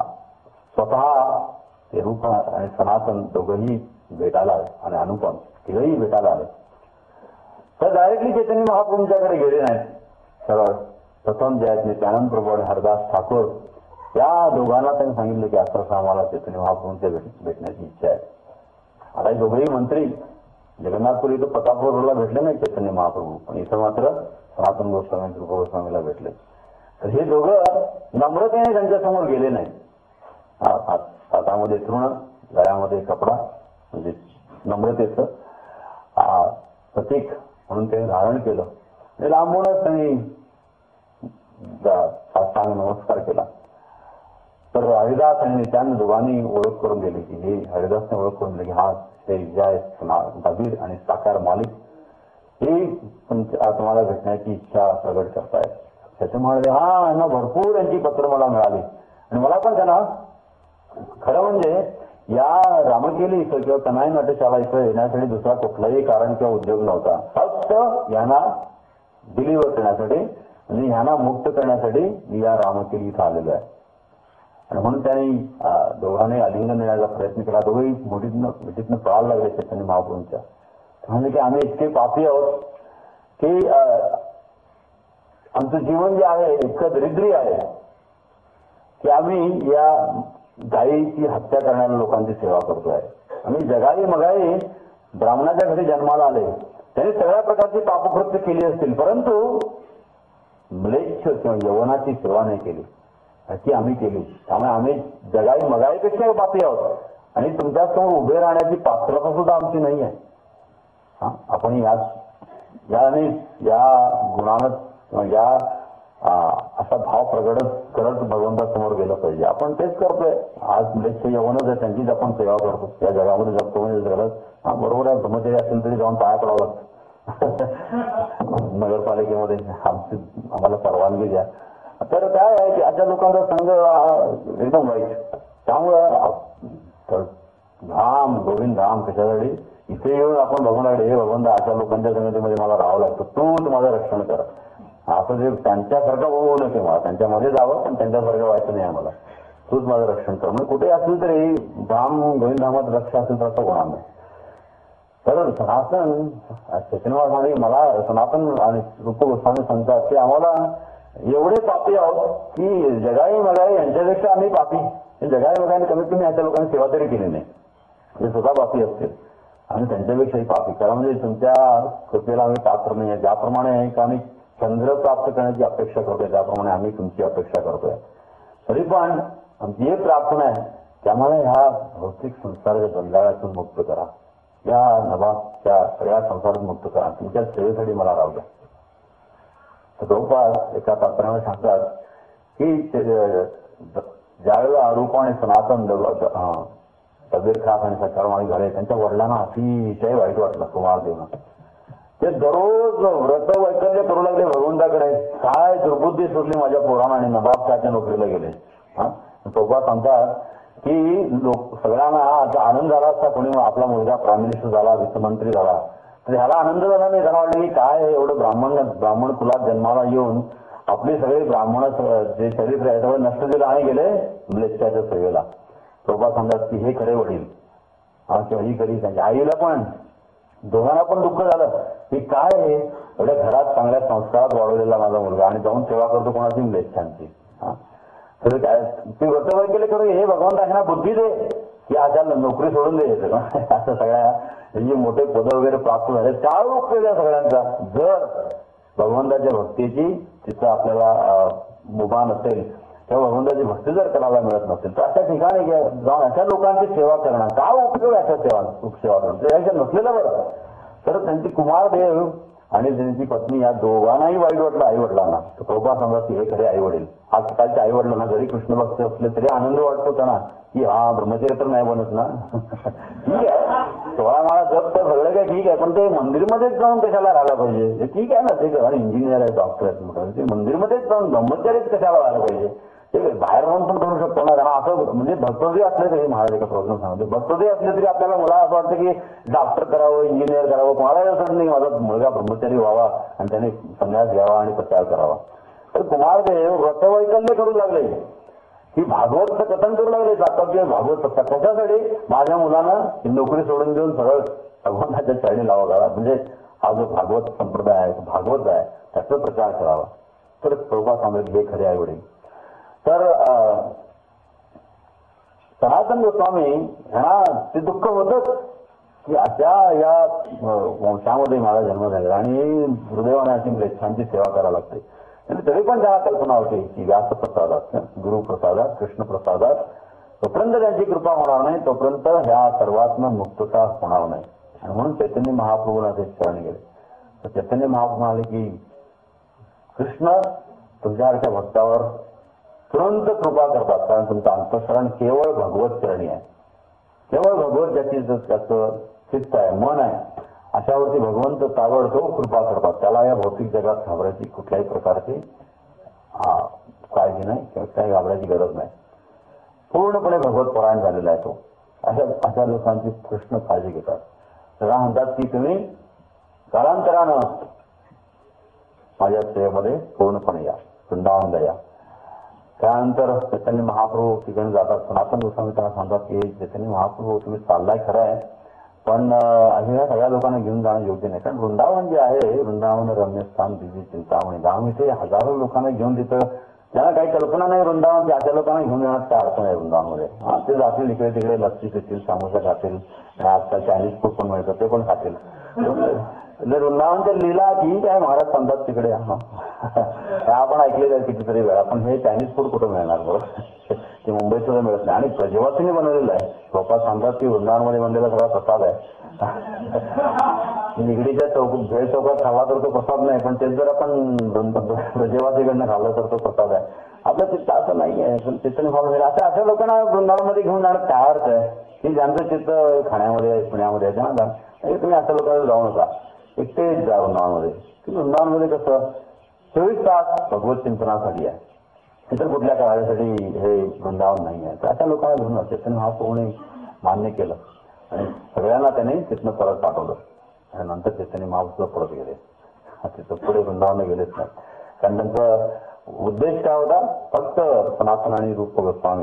स्वतः ते रूप आणि सनातन दोघंही भेटायला आले आणि अनुपम तिघही भेटायला आले. तर डायरेक्टली चैतन्य महाप्रभूंच्याकडे गेले नाहीत. सरळ प्रथम जे आहेत नित्यानंद प्रभू आणि हरदास ठाकूर, त्या दोघांना त्यांनी सांगितलं की असं आम्हाला चैतन्य महाप्रभूंच्या भेटण्याची इच्छा आहे. आता हे दोघेही मंत्री जगन्नाथपुरी इथं प्रतापगडला भेटले नाही चैतन्य महाप्रभू, पण इथं मात्र सनातन गोस्वामी कृपा गोस्वामीला भेटले. तर हे दोघं नम्रतेने त्यांच्या समोर गेले नाही. हातामध्ये तृण, गळ्यामध्ये कपडा, म्हणजे नम्रतेचं प्रतीक म्हणून त्यांनी धारण केलं. लांबूनच त्यांनी साष्टांग नमस्कार केला. तर हरिदास आणि नित्यानंद दोघांनी ओळख करून दिली की हे हरिदासने ओळख करून दिली की हा श्री जय दबीर आणि साकार मालिक हे तुम्हाला भेटण्याची इच्छा प्रगट करतायत. त्याच्यामुळे यांना भरपूर यांची पत्र मला मिळाली आणि मला पण त्यांना खरं म्हणजे या रामकेली इथं किंवा तनाई नाट्यशाला इथं येण्यासाठी दुसरा कुठलाही कारण किंवा उद्योग नव्हता. फक्त यांना डिलिव्हर करण्यासाठी आणि ह्यांना मुक्त करण्यासाठी मी या रामकेली इथं आलेलो आहे. आणि म्हणून त्यांनी दोघांनी आलिंगन देण्याचा प्रयत्न केला. दोघेही मिठीतनं पळायला लागले चैतन्य महाप्रभूंच्या. म्हणजे की आम्ही इतके पापी आहोत की आमचं जीवन जे आहे इतकं दरिद्री आहे की आम्ही या गायीची हत्या करणाऱ्या लोकांची सेवा करतोय. आम्ही जगाई मगाई ब्राह्मणाच्या घरी जन्माला आले, त्यांनी सगळ्या प्रकारची पापकृत्य केली असतील, परंतु म्लेच्छ किंवा यवनाची सेवा नाही केली, ती आम्ही केली. त्यामुळे आम्ही जगाई मगाईपेक्षा पापी आहोत आणि तुमच्यासमोर उभे राहण्याची पात्रता सुद्धा आमची नाही आहे. आपण या गुणानं किंवा या असा भाव प्रगट करत भगवंतासमोर गेलं पाहिजे. आपण तेच करतोय. आज म्लेच्छ यवनच आहे, त्यांचीच आपण सेवा करतो. या जगामध्ये जगतो म्हणजे गरज बरोबर आहे. ब्रह्मचर्य असेल तरी जाऊन पाया पडावं लागतं. नगरपालिकेमध्ये आम्हाला परवानगी द्या. तर काय आहे की अशा लोकांचा संघ एकदम वाईट. त्यामुळं धाम गोविंद धाम कशासाठी इथे येऊन आपण भगवंताकडे हे भगवंता अशा लोकांच्या संगतीमध्ये मला राहावं लागतं, तूच माझं रक्षण कर. असं जे त्यांच्यासारखं होऊ नये, मला त्यांच्यामध्ये जावं पण त्यांच्यासारखं व्हायचं नाही आम्हाला, तूच माझं रक्षण कर. म्हणजे कुठे असेल तरी धाम गोविंद धामात रक्षा असेल तर असं होणार नाही. तर सनातन चैतन्य मला सनातन आणि रूप गोस्वामी सांगतात की आम्हाला एवढे पापी आहोत की जगाई मगाई यांच्यापेक्षा आम्ही पापी. जगाई मगाई कमीत कमी अशा लोकांनी सेवा तरी केली नाही, ते स्वतः पापी असतील आणि त्यांच्यापेक्षाही पापी. कारण म्हणजे तुमच्या कृपेला आम्ही पात्र नाही आहे. ज्याप्रमाणे आम्ही चंद्र प्राप्त करण्याची अपेक्षा करतोय त्याप्रमाणे आम्ही तुमची अपेक्षा करतोय. तरी पण आमची एक प्रार्थना आहे की आम्हाला ह्या भौतिक संसाराच्या बंधाऱ्यातून मुक्त करा, या नभाच्या सगळ्या संसारात मुक्त करा, तुमच्या सेवेसाठी मला राहू द्या. तर प्रभुपाद एका प्रार्थनेमध्ये सांगतात की ज्यावेळेला रूप आणि सनातन कबीर खास आणि सकाळमाळी झाले त्यांच्या वडिलांना अतिशय वाईट वाटलं कुमारदेवना. ते दररोज व्रत वैकल्य करू लागले भगवंताकडे, काय दुर्बुद्धी सुटली माझ्या पोरांना आणि नवाबच्या नोकरीला गेले. प्रभुपाद सांगतात की सगळ्यांना आता आनंद झाला असता, कोणी आपला मुलगा प्राईम मिनिस्टर झाला, वित्तमंत्री झाला, तर ह्याला आनंद झाला नाही. त्यांना वाटलं की काय एवढं ब्राह्मण कुलात जन्माला येऊन आपली सगळे ब्राह्मण जे चरित्र आहे सगळं नष्ट केलं आणि गेले म्लेच्छाच्या सेवेला. प्रभुपाद सांगतात की हे खरे वडील किंवा ही खरी त्यांच्या आईला पण दोघांना पण दुःख झालं की काय एवढ्या घरात चांगल्या संस्कारात वाढवलेला माझा मुलगा आणि जाऊन सेवा करतो कोणाची म्लेच्छांची. तर काय ते व्रतवय केले करू हे भगवंत त्यांना बुद्धी दे की आता नोकरी सोडून दे असं सगळ्या जे मोठे पद वगैरे प्राप्त झाले काय उपयोग आहे सगळ्यांचा. जर भगवंताच्या भक्तीची तिथं आपल्याला मुभा नसेल तेव्हा भगवंताची भक्ती जर करायला मिळत नसेल तर अशा ठिकाणी जाऊन अशा लोकांची सेवा करणं काय उपयोग अशा सेवा करणं याच्या नसलेलं बरं. तर त्यांची कुमारदेव आणि त्यांची पत्नी या दोघांनाही वाईट वाटलं आई वडिलांना. तर प्रभुपाद सांगतात की हे खरे आई वडील. आजकालच्या आई वडिलांना जरी कृष्ण भक्त असले तरी आनंद वाटतो त्यांना की हा ब्रह्मचर्य तर नाही बनत ना. ठीक आहे 16 माळा जप तर सगळं काय ठीक आहे, पण ते मंदिरमध्येच जाऊन कशाला राहायला पाहिजे. ठीक आहे ना, ते इंजिनियर आहे, डॉक्टर आहेत म्हटलं ते मंदिरमध्येच जाऊन ब्रह्मचर्यच कशाला व्हायला पाहिजे. ते बाहेर राहून पण करू शकतो ना. कारण असं म्हणजे भक्तोदय असले तरी महाराज एका प्रॉब्लेम सांगतो भक्तोदय असले तरी आपल्याला मला असं वाटतं की डॉक्टर करावं, इंजिनियर करावं, कोणालाही असं नाही माझा मुलगा ब्रह्मचारी व्हावा आणि त्याने संन्यास घ्यावा आणि प्रचार करावा. तर कुमारदेव व्रतवैकल्य करू लागले की भागवतचं कथन करू लागले. चातुर्य भागवत कशासाठी माझ्या मुलानं नोकरी सोडून देऊन सरळ भगवंताच्या चरणी लावा, म्हणजे हा जो भागवत संप्रदाय आहे भागवत आहे त्याचा प्रचार करावा. तर प्रभुपाद सांगत हे खरे आई वडील. तर सनातन गोस्वामी ह्यांना ते दुःख होतच की अशा या वंशामध्ये मला जन्म झाला आणि दुर्दैवाने अशी म्लेच्छांची सेवा करायला लागते. तरी पण त्याला कल्पना होती की व्यास प्रसादात, गुरुप्रसादात, कृष्ण प्रसादात तोपर्यंत त्यांची कृपा होणार नाही तोपर्यंत ह्या सर्वात्म मुक्तता होणार नाही. आणि म्हणून चैतन्य महाप्रभूला ते शरण गेले. तर चैतन्य महाप्रभू म्हणाले की कृष्ण तुमच्यासारख्या भक्तावर तुरंत कृपा करतात, कारण तुमचं अंतःकरण केवळ भगवत चरणी आहे. केवळ भगवत त्याचं चित्त आहे, मन आहे, अशावरती भगवंत ताबडतोब कृपा करतात. त्याला या भौतिक जगात घाबरायची कुठल्याही प्रकारची काळजी नाही किंवा काही घाबरायची गरज नाही. पूर्णपणे भगवत परायण झालेला आहे तो. अशा लोकांची कृष्ण काळजी घेतात. तेव्हा म्हणतात की तुम्ही कालांतरानं माझ्या सेवेमध्ये पूर्णपणे या, वृंदावनला या. त्यानंतर चैतन्य महाप्रभू ठिकाणी जातात. सनातन गोस्वामी त्यांना सांगतात की चैतन्य महाप्रभू तुम्ही चाललाय खरं आहे, पण ह्या सगळ्या लोकांना घेऊन जाणं योग्य नाही. कारण वृंदावन जे आहे, वृंदावन रम्यस्थान दिव्य चिंतामणी धाम, इथे हजारो लोकांना घेऊन तिथं त्यांना काही कल्पना नाही वृंदावनची, अशा लोकांना घेऊन जाण्यात काय अडचण आहे वृंदावनमध्ये. ते जातील इकडे तिकडे लस्सी पितील, समोसा खातील, आजकाल चायनीज फूड पण मिळतं ते पण खातील. वृंदावनच्या लीला ठीक आहे महाराज सांगतात तिकडे, आपण ऐकलेलं आहे कितीतरी वेळा, पण हे चायनीज फूड कुठं मिळणार बरोबर, ते मुंबईत सुद्धा मिळत नाही. आणि प्रजेवासीने बनवलेलं आहे. स्वतः सांगतात की वृंदावनमध्ये बनलेला सगळा प्रसाद आहे. निगडीच्या भेळ चौकात खाल्ला तर तो प्रसाद नाही, पण तेच जर आपण प्रजेवासीकडनं खाल्लं तर तो प्रसाद आहे. आपलं चित्त असं नाही आहे. पण चित्त नाही अशा लोकांना वृंदावनमध्ये घेऊन जाणं काय अर्थ आहे की ज्यांचं चित्त खाण्यामध्ये पुण्यामध्ये आहे त्यांना तुम्ही अशा लोकांना जाऊ नका, एकटेच जा वृंदावनमध्ये. वृंदावनमध्ये कसं 24 तास भगवत चिंतनासाठी आहे, इतर कुठल्या कार्यासाठी हे वृंदावन नाही आहे. तर अशा लोकांना घेऊन चैतन्य महाप्रभूने मान्य केलं आणि सगळ्यांना त्याने तिथनं परत पाठवलं. आणि नंतर चैतन्य महाप्रभू परत गेले, तिथं पुढे वृंदावनला गेलेच नाही. कारण त्यांचा उद्देश काय होता, फक्त सनातन आणि रूप गोस्वामी.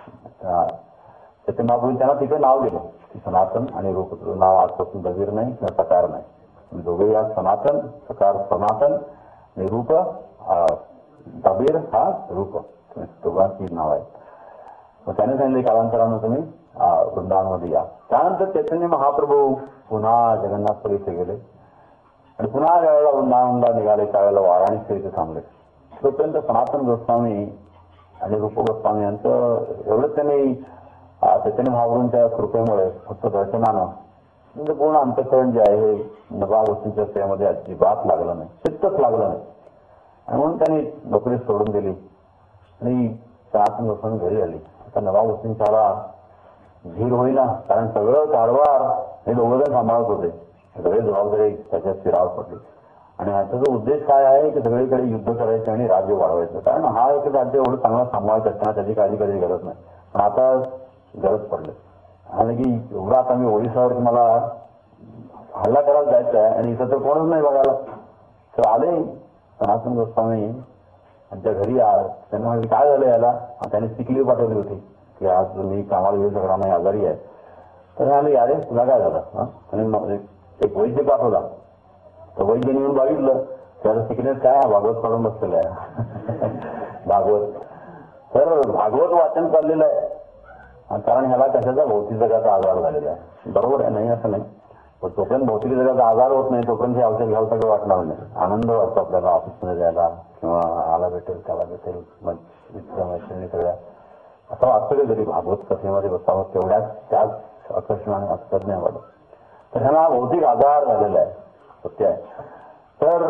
चैतन्य महाप्रभू त्यांना तिथे नाव दिलं की सनातन आणि रूप नाव आजपासून बगीर नाही किंवा सकार नाही, दोघेही आज सनातन, सकार सनातन आणि रूप दबीर हा रूप दोघांची नाव आहे. मग त्याने सांगितले कालांतरानं तुम्ही वृंदावनमध्ये या. त्यानंतर चैतन्य महाप्रभू पुन्हा जगन्नाथपुरी इथे गेले आणि पुन्हा ज्यावेळेला वृंदावनला निघाले त्यावेळेला वाराणसी इथे थांबले. तोपर्यंत सनातन गोस्वामी आणि रूप गोस्वामी यांचं एवढंच त्यांनी चैतन्य महाप्रभूंच्या कृपेमुळे फक्त दर्शनानं म्हणजे पूर्ण अंतःकरण जे आहे हे नवा गोष्टींच्या सेवेमध्ये अजिबात लागलं नाही, चित्तच लागलं नाही. आणि म्हणून त्यांनी नोकरी सोडून दिली आणि सनातन गोस्वामी घरी आली. आता नवा गोष्टींच्याला धीर होईना, कारण सगळं कारभार हे दोघंजण सांभाळत होते. सगळे जबाबदारी त्याच्या शिरावर पडली आणि ह्याचा जो उद्देश काय आहे की सगळीकडे युद्ध करायचं आणि राज्य वाढवायचं. कारण हा एक राज्य एवढं चांगला सांभाळत असताना त्याची काळजी कधी गरज नाही, पण आता गरज पडली आणि की एवढा आता मी ओडिसावर मला हल्ला करायला जायचं आहे आणि इथं तर कोणच नाही बघायला. तर आले सनातन गोस्वामी त्यांच्या घरी त्यांना म्हणजे काय झालं याला. त्याने सिकली पाठवली होती की आज मी कामाला येऊ शकणार नाही, आजारी आहे. तर आले अरे तुला काय झालं. त्याने एक वैद्य पाठवला. तर वैद्याने येऊन बघितलं त्याचं सिकनेस काय भागवत काढून बसलेलं आहे भागवत. तर भागवत वाचन चाललेलं आहे कारण ह्याला कशाचा भौतिक जगाचा आजार झालेला आहे. बरोबर आहे, नाही असं नाही, पण तोपर्यंत भौतिक जगाचा आजार होत नाही तोपर्यंत हे औषध घ्यायला सगळं वाटणार नाही. आनंद वाटतो आपल्याला ऑफिसमध्ये जायला किंवा आला भेटेल त्याला भेटेल मैत्रिणी सगळ्या असं वाटतं तरी भागवत कथेमध्ये बसावं तेवढ्याच त्याच आकर्षणाने असत नाही वाटत. तर ह्याला भौतिक आजार झालेला आहे, सत्य आहे. तर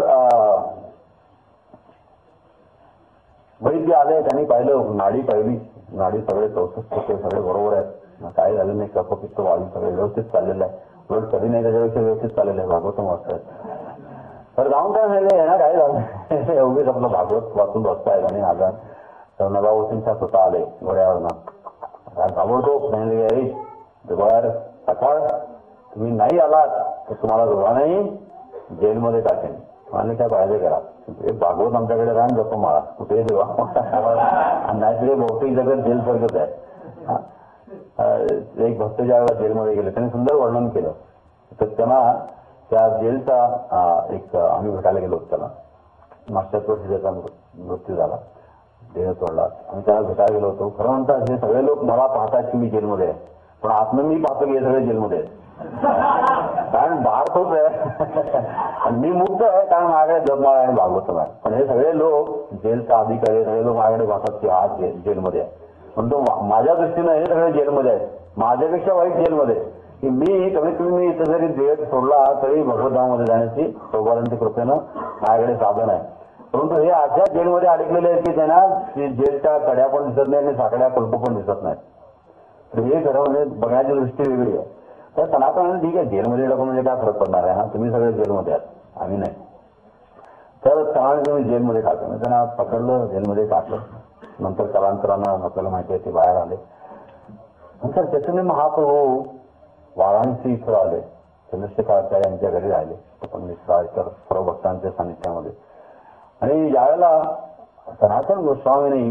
वैद्य आले, त्यांनी पाहिलं, नाडी पाहिली, नाडी सगळे 64 सगळे बरोबर आहेत, काही झालं नाही, कफपित्त वाढून सगळे व्यवस्थित चाललेलं आहे. उलट कधी नाही त्याच्यापेक्षा व्यवस्थित चाललेलं आहे, भागवत मस्त आहे. तर जाऊन काय झालं ना, काय झालं एवढीच आपलं भागवत वाचून बसतायत आणि आजार. तर नवावतींच्या स्वतः आले घोड्यावरनं, ताबडतोब सांगितले सकाळ तुम्ही नाही आलात तर तुम्हाला दोघांनाही जेलमध्ये टाकेन आणि काय पाहिजे करा. भागवत आमच्याकडे राहून जातो मला कुठे देवा नाही बहुतेक जगत जेल सारखंच आहे. एक भक्त ज्या वेळेला जेलमध्ये गेले त्यांनी सुंदर वर्णन केलं. तर त्यांना त्या जेलचा एक आम्ही भेटायला गेलो होतो. त्याला मागच्याच वर्षी त्याचा मृत्यू झाला, देह तोडला. आम्ही त्याला भेटायला गेलो होतो. खरं म्हणतात हे सगळे लोक मला पाहतात की मी जेलमध्ये आहे, पण आतनं मी पाहतो की हे सगळे जेलमध्ये आहेत. कारण बाहेर तोच आहे आणि मी मुक्त आहे कारण माझ्याकडे जगमाळ आहे, भागवतम आहे. पण हे सगळे लोक जेलचा अधिकारी सगळे लोक माझ्याकडे पाहतात की हा जेलमध्ये आहे. पण तो माझ्या दृष्टीनं हे सगळे जेलमध्ये आहेत, माझ्यापेक्षा वाईट जेलमध्ये. की मी कमीत कमी मी इथं जरी देह सोडला तरी भगवतधामामध्ये जाण्याची सौभाग्यांच्या कृपेनं माझ्याकडे साधन आहे. परंतु हे अशा जेलमध्ये अडकलेले आहेत की त्यांना जेलच्या कड्या पण दिसत नाही आणि साकड्या कुलप पण दिसत नाही. तर हे खरं म्हणजे बघण्याची दृष्टी वेगळी आहे. तर सनातन ठीक आहे, जेलमध्ये टाकून म्हणजे काय फरक पडणार आहे, हा तुम्ही सगळे जेलमध्ये आहात आम्ही नाही. तर त्यामुळे तुम्ही जेलमध्ये टाकलं, त्यांना पकडलं, जेलमध्ये टाकलं. नंतर कालांतरानं आपल्याला माहिती आहे ते बाहेर आले. नंतर चैतन्य महाप्रभू वाराणसी इथं आले, चंद्रशेखराचार्य यांच्या घरी राहिले, पण मिश्रा इतर सर्व भक्तांच्या सानिध्यामध्ये. आणि ज्यावेळेला सनातन गोस्वामींनी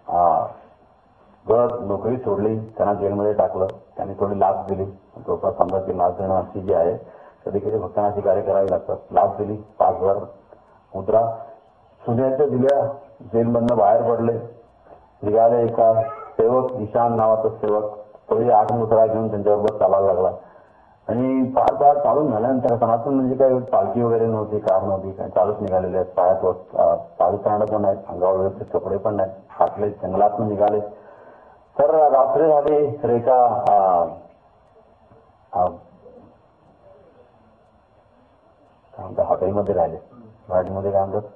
नोकरी सोडली, त्यांना जेलमध्ये टाकलं, त्यांनी थोडी लाच दिली. जवळपास 15 लाच देणं अशी जी आहे, कधी कधी भक्तांना अशी कार्य करावी लागतात. लाच दिली, 5,000 मुद्रा सोन्याच्या दिल्या, जेलमधनं बाहेर पडले. निघाले एका सेवक, ईशान नावाचा सेवक, तोही 8 मुद्रा घेऊन त्यांच्याबरोबर चालायला लागला. आणि फार फार चालून झाल्यानंतर सनातन म्हणजे काय पालखी वगैरे नव्हती, कार नव्हती, काय चालूच निघालेले आहेत. पायात चालू चालणं पण नाहीत, अंगावर व्यवस्थित कपडे पण नाहीत, हातले जंगलातून निघाले. तर रात्री झाली, तर एका हॉटेलमध्ये राहिले. मराठीमध्ये काय म्हणतात,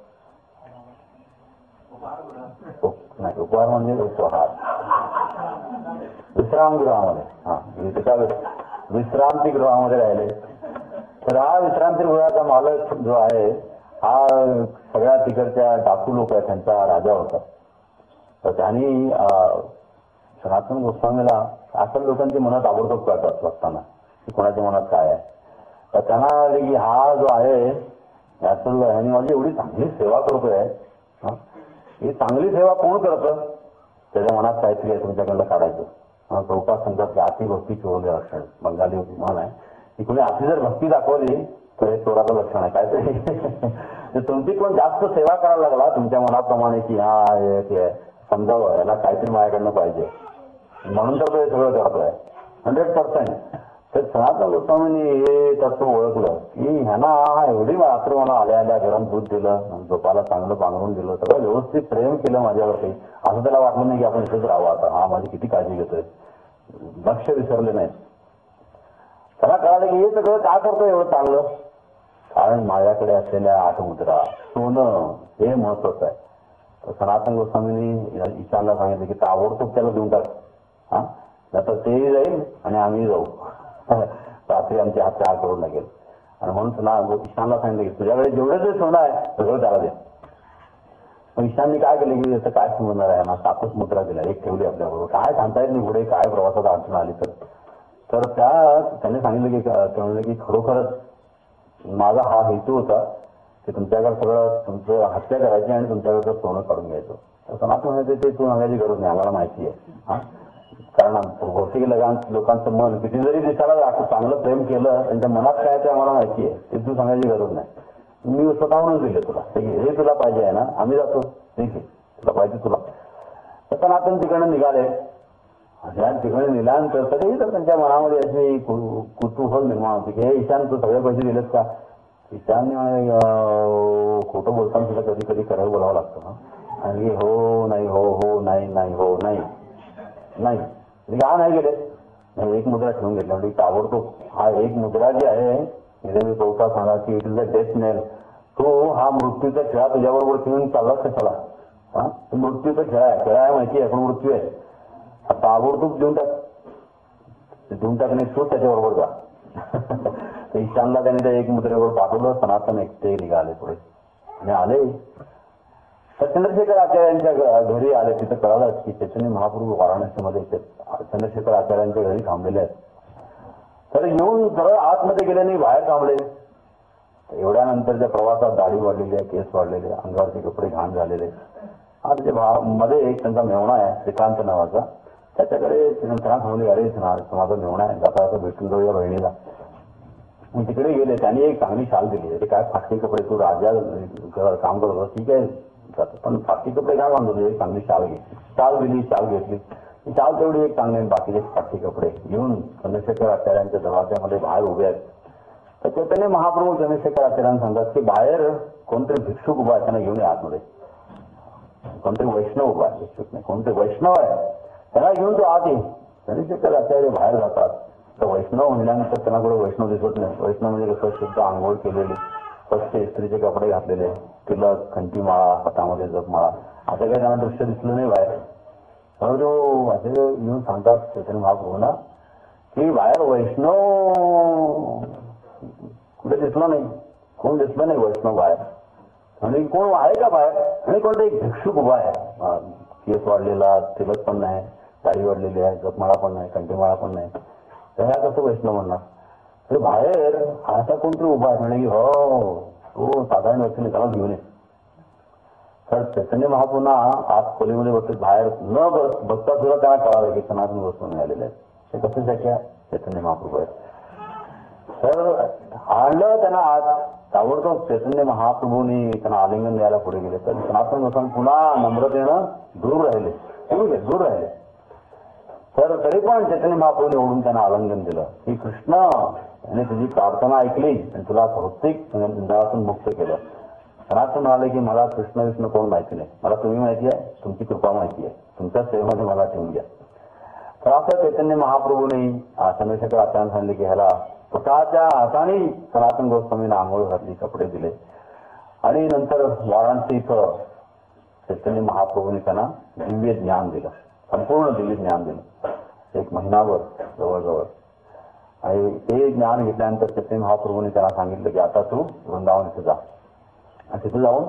नाही उपहार म्हणजे उपहार, विश्रामगृहामध्ये, हा विश्रांतीगृहामध्ये राहिले. तर हा विश्रांतीगृहाचा मालक जो आहे हा सगळ्या तिकडच्या डाकू लोक आहेत त्यांचा राजा होता. तर त्यांनी सनातन गोस्वामीला अशा लोकांची मनात ताबडतोब कळतात बघताना की कोणाच्या मनात काय आहे. तर त्यांना की हा जो आहे ह्यानी माझी एवढी चांगली सेवा करतोय, ही चांगली सेवा कोण करतं, त्याच्या मनात काहीतरी आहे तुमच्याकडनं काढायचं. चौका संघात अति भक्ती चोरले लक्षण, बंगाली म्हण आहे की कोणी अति जर भक्ती दाखवली तर हे चोराचं लक्षण आहे काहीतरी. तर तुमची कोण जास्त सेवा करायला लागला तुमच्या मनाप्रमाणे की हा हे ते समजावं, याला काहीतरी माझ्याकडनं पाहिजे म्हणून तर तो हे सगळं करतोय 100%. तर सनातन गोस्वामींनी हे तत्व ओळखलं की ह्यांना एवढी रात्र मला आल्या आल्या गरम दूध दिलं, झोपाला चांगलं पांघरून दिलं, सगळं व्यवस्थित प्रेम केलं माझ्यावरती. असं त्याला वाटलं नाही की आपण इथेच राहावं, आता हा माझी किती काळजी घेतोय, लक्ष विसरले नाही. त्याला कळालं की हे सगळं का करतोय एवढं चांगलं, कारण माझ्याकडे असलेल्या 8 मुद्रा सोनं हे महत्वाचं आहे. तर सनातन गोस्वामींनी ईशानला सांगितलं की ताबडतोब त्याला देऊन टाक, हा नंतर तेही जाईल आणि आम्ही जाऊ, रात्री आमचे हात चहा करून लागेल. आणि म्हणून ईशानला सांगितलं की तुझ्याकडे जेवढे जे सोनं आहे सगळं त्याला दे. मग ईशानने काय केलं की याचं काय समजणार आहे ना, 7च मुद्रा दिल्या, एक ठेवली आपल्याबरोबर, काय सांगता येत नाही पुढे काय प्रवासात अडचण आली तर त्याने सांगितलं की ते म्हणलं की खरोखरच माझा हा हेतू होता की तुमच्याकडे सगळं तुमचं हत्या करायची आणि तुमच्याकडचं सोनं काढून घ्यायचं. तर आपण म्हणायचं ते तू सांगायची गरज नाही, आम्हाला माहिती आहे. हा कारण भौतिक लोकांचं मन किती जरी दिसायला चांगलं प्रेम केलं त्यांच्या मनात काय ते आम्हाला माहिती आहे, ते तू सांगायची गरज नाही. मी स्वतःहूनच दिले तुला, हे तुला पाहिजे आहे ना, आम्ही जातो, ठीक आहे तुला पाहिजे तुला. तर आपण तिकडनं निघाले. तिकडे निघाल्यानंतर तरी तर त्यांच्या मनामध्ये अशी कुतूहल निर्माण होती की हे ईशान तू सगळे पैसे दिलेस का. ईशानने खोटं बोलताना सुद्धा कधी कधी करायला बोलावं लागतं ना, आणि हो नाही हो हो नाही नाही हो नाही नाही का नाही गेले. एक मुद्रा ठेवून घेतला म्हणजे ताबडतोब हा एक मुद्रा जी आहे मी चौथा सांगा की it is the death nail. तो हा मृत्यूचा खेळा तुझ्याबरोबर ठेवून चाललाच कशाला. हा मृत्यूचा खेळा आहे माहिती आहे, पण मृत्यू आहे. ताबडतोब देऊन टाक नाही तू त्याच्याबरोबर जा. ईशानला त्याने त्या एक मुद्रेवर पाठवलं. सनातन एकटे निघाले पुढे आणि आले चंद्रशेखर आचार्यांच्या घरी आले. तिथं कळालं की चैतन्य महाप्रभू वाराणसीमध्ये चंद्रशेखर आचार्यांच्या घरी थांबलेले आहेत. तर येऊन सरळ आतमध्ये गेले नाही, बाहेर थांबले. एवढ्यानंतरच्या प्रवासात दाढी वाढलेली आहे, केस वाढलेले, अंगावरचे कपडे घाण झालेले. आता मध्ये एक त्यांचा मेवणा आहे श्रीकांत नावाचा, त्याच्याकडे त्यांना थांबले, अरे माझा मेवणा आहे, जाता जाता भेटून जाऊया बहिणीला. मग तिकडे गेले. त्यांनी एक चांगली शाल दिली. ते काय फाटके कपडे, तू राजा काम करत होता ठीक आहे पण फाटके कपडे काय बांधतो, एक चांगली शाल घे. शाल दिली, शाल घेतली. शाल तेवढी एक चांगली, बाकीचे फाटके कपडे घेऊन चंद्रशेखर आचार्यांच्या दरवाज्यामध्ये बाहेर उभे आहेत. तर चैतन्य महाप्रभू चंद्रशेखर आचार्यांना सांगतात की बाहेर कोणतरी भिक्षुक उभा आहे, त्यांना घेऊन या आतमध्ये. कोणतरी वैष्णव उभा आहे, भिक्षुक नाही, कोणतरी वैष्णव आहे, त्यांना घेऊन तो आत ये. चंद्रशेखर आचार्य बाहेर जातात. तर वैष्णव म्हणल्यानंतर त्यांना कुठे वैष्णव दिसत नाही. वैष्णव म्हणजे कसं शुद्ध आंघोळ केलेली, स्वच्छ इस्त्रीचे कपडे घातलेले, तिलक, कंठीमाळा, हातामध्ये जपमाळा, असं काही त्यांना दृश्य दिसलं नाही बाहेर. तर जो असे येऊन सांगतात चैतन्य महाप्रभूंना की बाहेर वैष्णव कुठे दिसला नाही, कोण दिसलं नाही वैष्णव बाहेर. आणि कोण आहे का बाहेर, आणि कोणता एक भिक्षुक उभा आहे, केस वाढलेला, तिलक पण नाही, दाढी वाढलेली आहे, जपमाळा पण नाही, कंठीमाळा पण नाही. त्या कसं वैष्णव म्हणणार. तर बाहेर असा कोणतरी उभा आहे म्हणजे की हो तो साधारण व्यक्तीने त्याला घेऊन ये. तर चैतन्य महाप्रभूंना आत खोलीमध्ये बसत बाहेर न बसता सुद्धा त्यांना कळालं की सनातन गोस्वामी आलेले आहेत. ते कसे शक्य चैतन्य महाप्रभू आहेत. तर आणलं त्यांना आत. ताबडतोब चैतन्य महाप्रभूंनी त्यांना आलिंगन द्यायला पुढे गेले. तर सनातन गोस्वामी पुन्हा नम्रतेनं दूर राहिले. तर तरी पण चैतन्य महाप्रभूंनी ओढून त्यांना आलिंगन दिलं की कृष्ण याने तुझी प्रार्थना ऐकली आणि तुला भौतिक बंधनातून मुक्त केलं. सनातन म्हणाले की मला कृष्ण विष्णू कोण माहिती नाही, मला तुम्ही माहिती आहे, तुमची कृपा माहिती आहे, तुमच्या सेवेमध्ये मला ठेवून घ्या. तर असं चैतन्य महाप्रभूंनी चंद्रशेखर आचार्यांना सांगितले की ह्याला स्वतःच्या हाताने सनातन गोस्वामींना आंघोळ घातली, कपडे दिले. आणि नंतर वाराणसी इथं चैतन्य महाप्रभूंनी त्यांना दिव्य ज्ञान दिलं, संपूर्ण दिव्य ज्ञान दिलं, 1 महिनाभर जवळजवळ. आणि ते ज्ञान घेतल्यानंतर चैतन्य महाप्रभूंनी त्यांना सांगितलं की आता तू वृंदावन इथे जा आणि तिथे जाऊन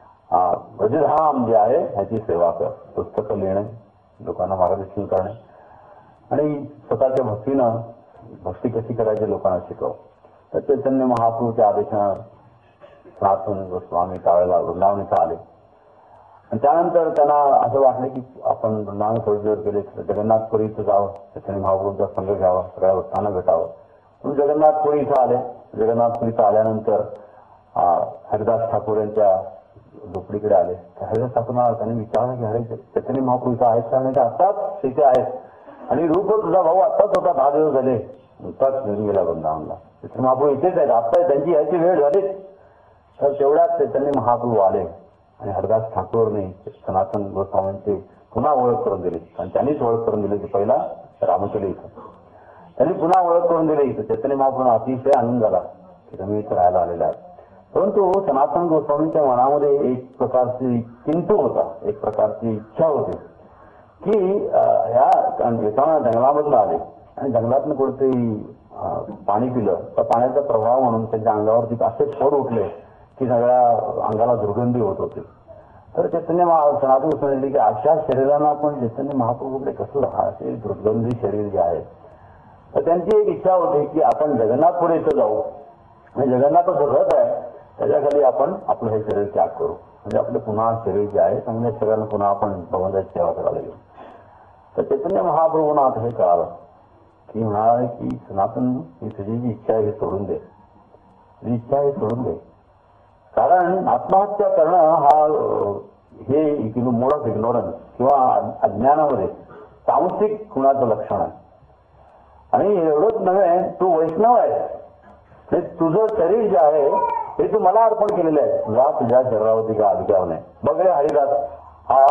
ब्रजधाम जे आहे ह्याची सेवा कर, पुस्तकं लिहिणे, लोकांना मार्गदर्शन करणे आणि स्वतःच्या भक्तीनं भक्ती कशी करायची लोकांना शिकव. तर चैतन्य महाप्रभूच्या आदेशानं सनातन गोस्वामी त्यावेळेला वृंदावन इथं आले. आणि त्यानंतर त्यांना असं वाटलं की आपण वृंदावन थोडे दिवस गेले जगन्नाथपुरी इथं जावं, चैतन्य महाप्रभूंचा संघ घ्यावा, सगळ्या भक्तांना भेटावं. म्हणून जगन्नाथपुरी इथं आले. जगन्नाथपुरी इथं आल्यानंतर हरिदास ठाकूर यांच्या झोपडीकडे आले. हरिदास ठाकूर त्यांनी विचारलं की अरे चैतन्य महाप्रभू इथं आहेत का? नाही आताच तिथे आहेत आणि रूप तुझा भाऊ आताच होता, 10 दिवस झाले, नुकताच घेऊन गेला वृंदावनला. चैतन्य महाप्रभू इथेच आहेत, आता त्यांची यायची वेळ झाली. तर तेवढ्यात चैतन्य महाप्रभू आले आणि हरिदास ठाकूरने सनातन गोस्वामींची पुन्हा ओळख करून दिली. आणि त्यांनीच ओळख करून दिली की पहिला रामचली इथं त्यांनी पुन्हा ओळख करून दिली. इथं चैतन्य महाप्रभूंना अतिशय आनंद झाला की तुम्ही इथं राहायला आलेला आहे. परंतु सनातन गोस्वामींच्या मनामध्ये एक प्रकारची चिंतू होता, एक प्रकारची इच्छा होती की ह्या जंगलामधून आले आणि जंगलातनं कुठेतरी पाणी पिलं तर पाण्याचा प्रभाव म्हणून त्यांच्या अंगावरती असे फोड उठले की सगळ्या अंगाला दुर्गंधी होत होती. तर चैतन्य सनातन गोस्वामी की अशा शरीराला आपण चैतन्य महाप्रभूकडे कसं असे दुर्गंधी शरीर जे आहे. तर त्यांची एक इच्छा होती की आपण जगन्नाथपुरी इथं जाऊ आणि जगन्नाथचं रथ आहे त्याच्याखाली आपण आपलं हे शरीर त्याग करू, म्हणजे आपलं पुन्हा शरीर जे आहे चांगल्या शरीरानं पुन्हा आपण भगवंताची सेवा करायला घेऊ. तर चैतन्य महाप्रभूंना आता हे कळालं की म्हणाले की सनातन ही तुझी जी इच्छा आहे हे सोडून दे, तुझी इच्छा आहे सोडून दे. कारण आत्महत्या करणं हा हे मोड ऑफ इग्नोरन्स किंवा अज्ञानामध्ये तामसिक गुणाचं लक्षण आहे. आणि एवढंच नव्हे, तू वैष्णव आहे, तुझं शरीर जे आहे हे तू मला अर्पण केलेलं आहे, तुझ्या शरीरावरती का अधिकार नाही. बघ रे हरिदास, हा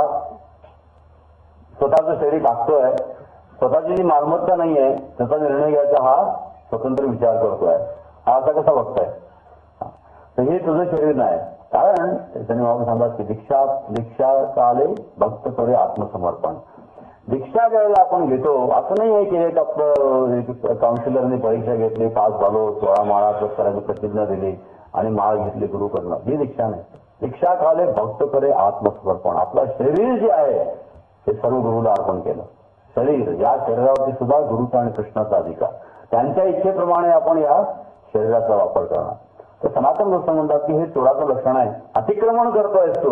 स्वतःचं शरीर टाकतोय, स्वतःची जी मालमत्ता नाहीये त्याचा निर्णय घ्यायचा हा स्वतंत्र विचार करतोय, हा असा कसा बघताय. तर हे तुझं शरीर नाही. कारण त्यांनी बाबा सांगतात की दीक्षा काले भक्त करे आत्मसमर्पण. दीक्षा ज्यावेळेला आपण घेतो असं नाही आहे की एक आपलं काउन्सिलरने परीक्षा घेतली, पास झालो, 16 माळा करायची प्रतिज्ञा दिली आणि माळ घेतली गुरुकडनं, ही दीक्षा नाही. दीक्षा काले भक्त करे आत्मसमर्पण. आपलं शरीर जे आहे हे सर्व गुरुला अर्पण केलं. शरीर, या शरीरावरती सुद्धा गुरुचा आणि कृष्णाचा अधिकार, त्यांच्या इच्छेप्रमाणे आपण या शरीराचा वापर करणार. तर सनातन गोस्वामी म्हणतात की हे चोराचं लक्षण आहे, अतिक्रमण करतोय तो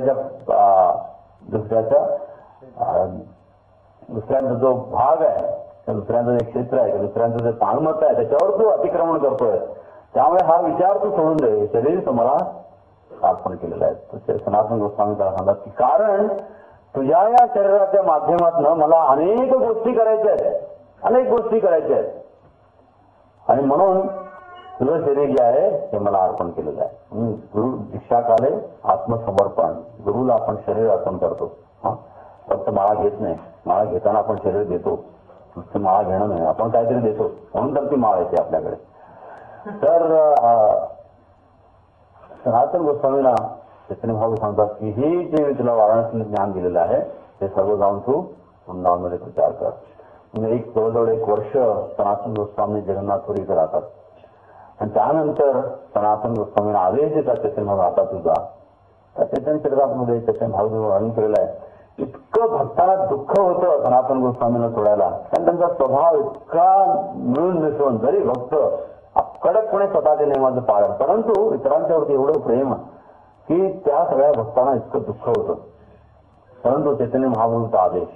दुसऱ्यांचा जो भाग आहे, दुसऱ्यांचं जे क्षेत्र आहे, दुसऱ्यांचं जे मालमत्ता आहे त्याच्यावर तू अतिक्रमण करतोय. त्यामुळे हा विचार तू सोडून दे, शरीर तुम्हाला अर्पण केलेलं आहे. तर सनातन गोस्वामी त्याला सांगतात की कारण तुझ्या या शरीराच्या माध्यमातून मला अनेक गोष्टी करायच्या आहेत, अनेक गोष्टी करायच्या आहेत आणि म्हणून तुझं शरीर जे आहे ते मला अर्पण केलेलं आहे. गुरु दीक्षा काले आत्मसमर्पण, गुरुला आपण शरीर अर्पण करतो. फक्त माळा घेत नाही, माळा घेताना आपण शरीर देतो, नुसतं माळा घेणं नाही, आपण काहीतरी देतो म्हणून तर ती माळ येते आपल्याकडे. तर सनातन गोस्वामीला चैतन्य महाप्रभू सांगतात की हे जे मी तुला वाराणसीला ज्ञान दिलेलं आहे ते सर्व जाऊन तू वृंदावनमध्ये प्रचार कर. म्हणजे जवळजवळ 1 वर्ष सनातन गोस्वामी जगन्नाथपुरी इथे राहतात आणि त्यानंतर सनातन गोस्वामीला आदेश देतात चैतन्य महाप्रभू आता तुझा. त्या चैतन्य चरित्रामध्ये चैतन्य महाप्रभू वर्णन केलेलं आहे. इतकं भक्ताला दुःख होतं सनातन गोस्वामीला सोडायला, कारण त्यांचा स्वभाव इतका मिळून मिसळून, जरी भक्त कडकपणे स्वतःच्या नियमाचं पालन, परंतु इतरांच्यावरती एवढं प्रेम की त्या सगळ्या भक्तांना इतकं दुःख होतं. परंतु चैतन्य महाप्रभूचा आदेश,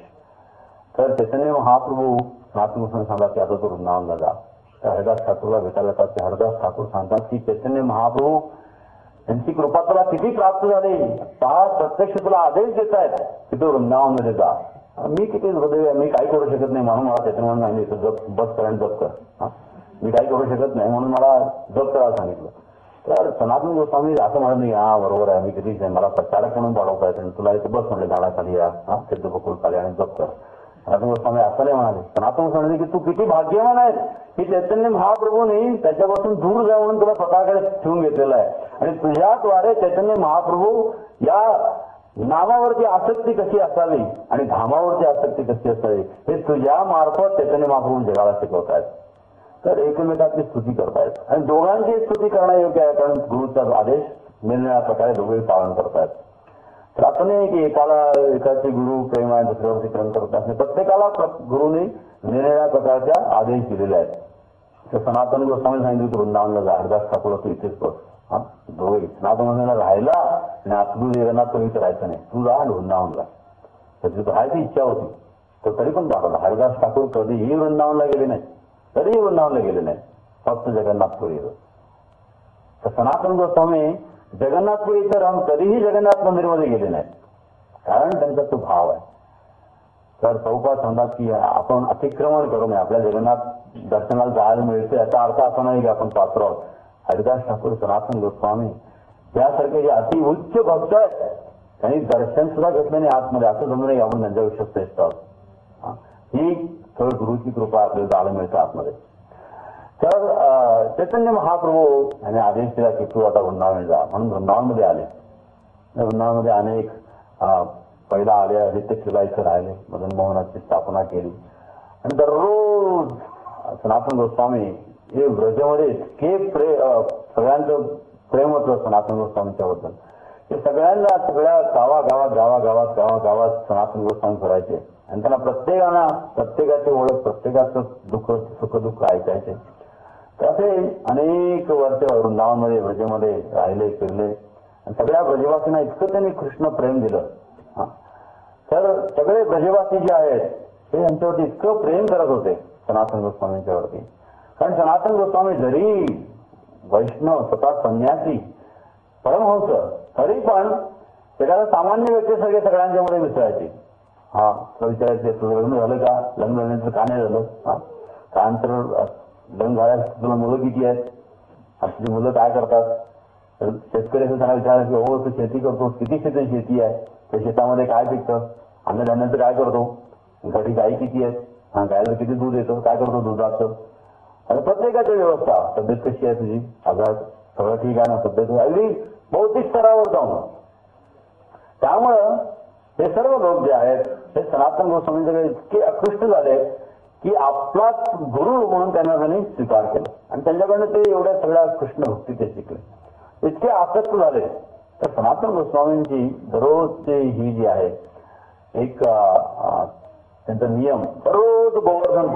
तर चैतन्य महाप्रभू सनातन गोस्वामी सांगतात की आता तो वृंदावनला जा. तर हरिदास ठाकूरला भेटायला येतात. ते हरिदास ठाकूर सांगतात की चैतन्य महाप्रभू यांची कृपा तुला किती प्राप्त झाली, प्रत्यक्ष तुला आदेश देत आहेत की तू वृंदावनमध्ये जा. मी किती हृदय आहे, मी काही करू शकत नाही म्हणून मला चैतन्य म्हणून सांगितलं बस कर आणि जप कर. मी काही करू शकत नाही म्हणून मला जप करायला सांगितलं. तर सनातन गोस्वामी असं म्हणत नाही, हा बरोबर आहे, मी कितीच आहे, मला प्रचारक म्हणून वाढवता येते, तुला इथे बस म्हणले झाडाखाली या, सिद्ध बकुळ खाली आणि जप कर. सनातन गोस्वामी असं नाही म्हणाले. सनातन गोस्वामी की तू किती भाग्यवान आहेस की चैतन्य महाप्रभूंनी त्याच्यापासून दूर जाऊन तुला स्वतःकडे ठेवून घेतलेलं आहे आणि तुझ्याद्वारे चैतन्य महाप्रभू या नामावरती आसक्ती कशी असावी आणि धामावरती आसक्ती कशी असावी हे तुझ्या मार्फत चैतन्य महाप्रभू जगाला शिकवत आहेत. तर एकमेकाची स्तुती करतायत आणि दोघांची स्तुती करणं योग्य आहे, कारण गुरुचा आदेश निरनिराळ्या प्रकारे दोघेही पालन करतायत. तर आपण नाही की एकाचे गुरु प्रेम आहे, दुसऱ्यावरती प्रेम करतात, प्रत्येकाला गुरुने निरनिराळ्या प्रकारच्या आदेश दिलेले आहेत. तर सनातन गोस्वामी सांगितलं तू वृंदावनला जा, हरिदास ठाकूर तू इथेच बस. दोघे सनातन गोस्वामीला राहायला आणि आपलं जगन्नाथ तो इथं राहायचं नाही, तू जा आणि वृंदावनला. त्याची राहायची इच्छा होती तर तरी पण पाठवला. हरिदास ठाकूर कधीही वृंदावनला गेले नाही, तरीही वृंदावनला गेले नाही, फक्त जगन्नाथपुरी. तर सनातन गोस्वामी जगन्नाथपुरी इतर कधीही जगन्नाथ मंदिरमध्ये गेले नाहीत, कारण त्यांचा तो भाव आहे. तर प्रभुपाद सांगतात की आपण अतिक्रमण करू नये, आपल्या जगन्नाथ दर्शनाला जायला मिळते याचा अर्थ असा नाही की आपण पात्र आहोत. हरिदास ठाकूर, सनातन गोस्वामी यासारखे जे अति उच्च भक्त आहेत त्यांनी दर्शन सुद्धा घेतलं नाही आतमध्ये, असं जमू नये आपण त्यांच्याविषयी श्रेष्ठ आहोत. ही थोडी गुरुची कृपा आपल्याला जायला मिळतं आतमध्ये. तर चैतन्य महाप्रभू यांनी आदेश दिला की तू आता वृंदावन जा, म्हणून वृंदावनमध्ये आले. वृंदावनमध्ये अनेक पहिला आले आदित्य किल्ला इथे राहिले, मदन मोहनाची स्थापना केली आणि दररोज सनातन गोस्वामी हे व्रजमध्ये इतके सगळ्यांचं प्रेम होतं सनातन गोस्वामीच्या बद्दल. ते सगळ्यांना सगळ्या गावागावात सनातन गोस्वामी फिरायचे आणि त्यांना प्रत्येकाची ओळख, प्रत्येकाचं दुःख सुखदुःख ऐकायचे. तसे अनेक वर्ष वृंदावनमध्ये व्रजेमध्ये राहिले फिरले आणि सगळ्या ब्रजवासींना इतकं त्यांनी कृष्ण प्रेम दिलं. तर सगळे ब्रजवासी जे आहेत ते यांच्यावरती इतकं प्रेम करत होते सनातन गोस्वामींच्यावरती. कारण सनातन गोस्वामी जरी वैष्णव, स्वतः संन्यासी, परमहंस, तरी पण एखादा सामान्य व्यक्ती सगळ्यांच्या मध्ये मिसळायची. विचारायचे तुझं लग्न झालं का, लग्न झाल्यानंतर का नाही झालं, त्यानंतर लग्न झाल्यास तुला मुलं किती आहेत, तुझी मुलं काय करतात. तर शेतकरी असं त्यांना विचारायचं की हो तू शेती करतो, किती शेती आहे, त्या शेतामध्ये काय पिकतं, अन्नधान्याचं काय करतो, घरी गाई किती आहेत, गायला किती दूध येतं, काय करतो दुधाचं, आणि प्रत्येकाची व्यवस्था, तब्येत कशी आहे तुझी, आजार सगळं ठीक आहे ना, तब्येत अगदी भौतिक स्तरावर जाऊन. त्यामुळं हे सर्व लोक जे आहेत हे सनातन गोस्वामींकडे इतके आकृष्ट झाले की आपलाच गुरु म्हणून त्यांनी स्वीकार केला आणि त्यांच्याकडनं ते एवढ्या सगळ्या कृष्ण भक्ती ते शिकले, इतके आसक्त झाले. तर सनातन गोस्वामींची दररोजची ही जी आहे एक त्यांचा नियम, दररोज गोवर्धन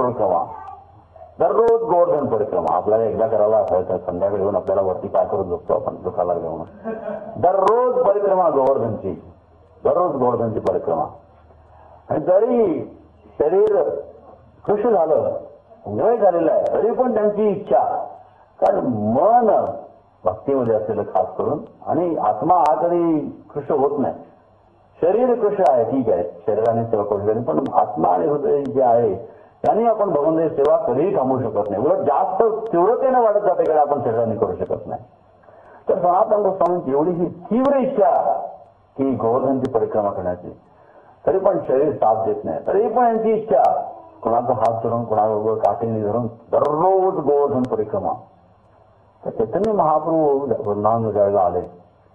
परिक्रमा आपल्याला एकदा करायला असायचं. संध्याकाळी येऊन आपल्याला वरती काय करून झोपतो आपण दुखाला घेऊन, दररोज परिक्रमा गोवर्धनची परिक्रमा. आणि जरी शरीर खुश झालं, वय झालेलं आहे, तरी पण त्यांची इच्छा, कारण मन भक्तीमध्ये असलेलं खास करून, आणि आत्मा हा कधी खुश होत नाही. शरीर खुश आहे, ठीक आहे, शरीराने सेवा करू शकते, पण आत्मा आणि हृदय जे आहे त्यांनी आपण भगवंताची सेवा कधीही थांबवू शकत नाही. उलट जास्त तीव्रतेने वाढत जाते कारण आपण शरीराने करू शकत नाही. तर सनातन गोस्वामींची एवढी ही तीव्र इच्छा की गोवर्धनची परिक्रमा करण्याची, तरी पण शरीर साथ देत नाही, तरी पण यांची इच्छा कोणाचा हात धरून, कोणाबरोबर काठीने धरून दररोज गोवर्धन परिक्रमा. तर चैतन्य महाप्रभू वृंदावन ज्यावेळेला आले,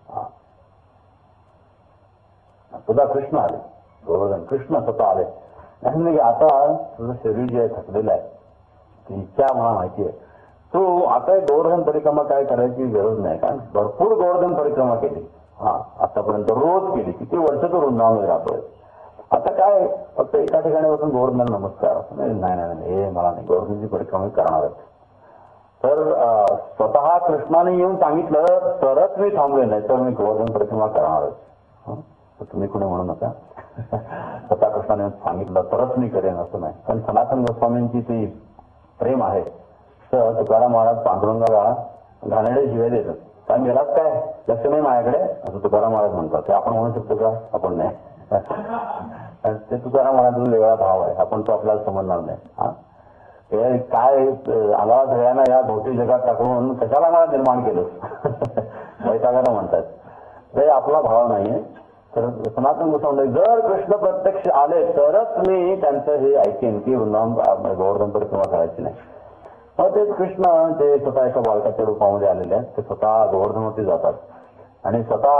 सुद्धा कृष्ण आले, गोवर्धन कृष्ण स्वतः आले आणि आता तुझं शरीर जे आहे थकलेलं आहे, ती इच्छा मला माहिती आहे, तू आता गोवर्धन परिक्रमा काय करायची गरज नाही, कारण भरपूर गोवर्धन परिक्रमा केली आतापर्यंत, रोज केली, किती वर्ष तो वृंदावनमध्ये राहतोय. आता काय फक्त एका ठिकाणी बसून गोवर्धन नमस्कार, नाही हे मला नाही, गोवर्धनची परिक्रमा करणार आहे. तर स्वतः कृष्णाने येऊन सांगितलं तरच मी थांबले, नाही तर मी गोवर्धन परिक्रमा करणारच. तुम्ही कुणी म्हणू नका, स्वतः कृष्णाने सांगितलं तरच मी करेन असं नाही. पण सनातन गोस्वामींची ती प्रेम आहे. तर तुकाराम महाराज पांडुरंगाला घाणेरडे शिवाय देतात, काय मेलाच काय, लक्ष नाही माझ्याकडे, असं तुकाराम महाराज म्हणतात. ते आपण म्हणू शकतो का, आपण नाही. ते तुकाराम महाराजांचा वेगळा भाव आहे, आपण तो आपल्याला समजणार नाही. काय आम्हाला सगळ्यांना या भौतिक जगात टाकून कशाला मला निर्माण केलं वैतागाला म्हणतात, ते आपला भाव नाहीये. तर सनातन गोस्वामी जर कृष्ण प्रत्यक्ष आले तरच मी त्यांचं हे ऐकेन की वृंदावन गोवर्धन परिक्रमा करायची नाही. मग तेच कृष्ण ते स्वतः एका बालकाच्या रूपामध्ये आलेले आहेत, ते स्वतः गोवर्धनवरती जातात आणि स्वतः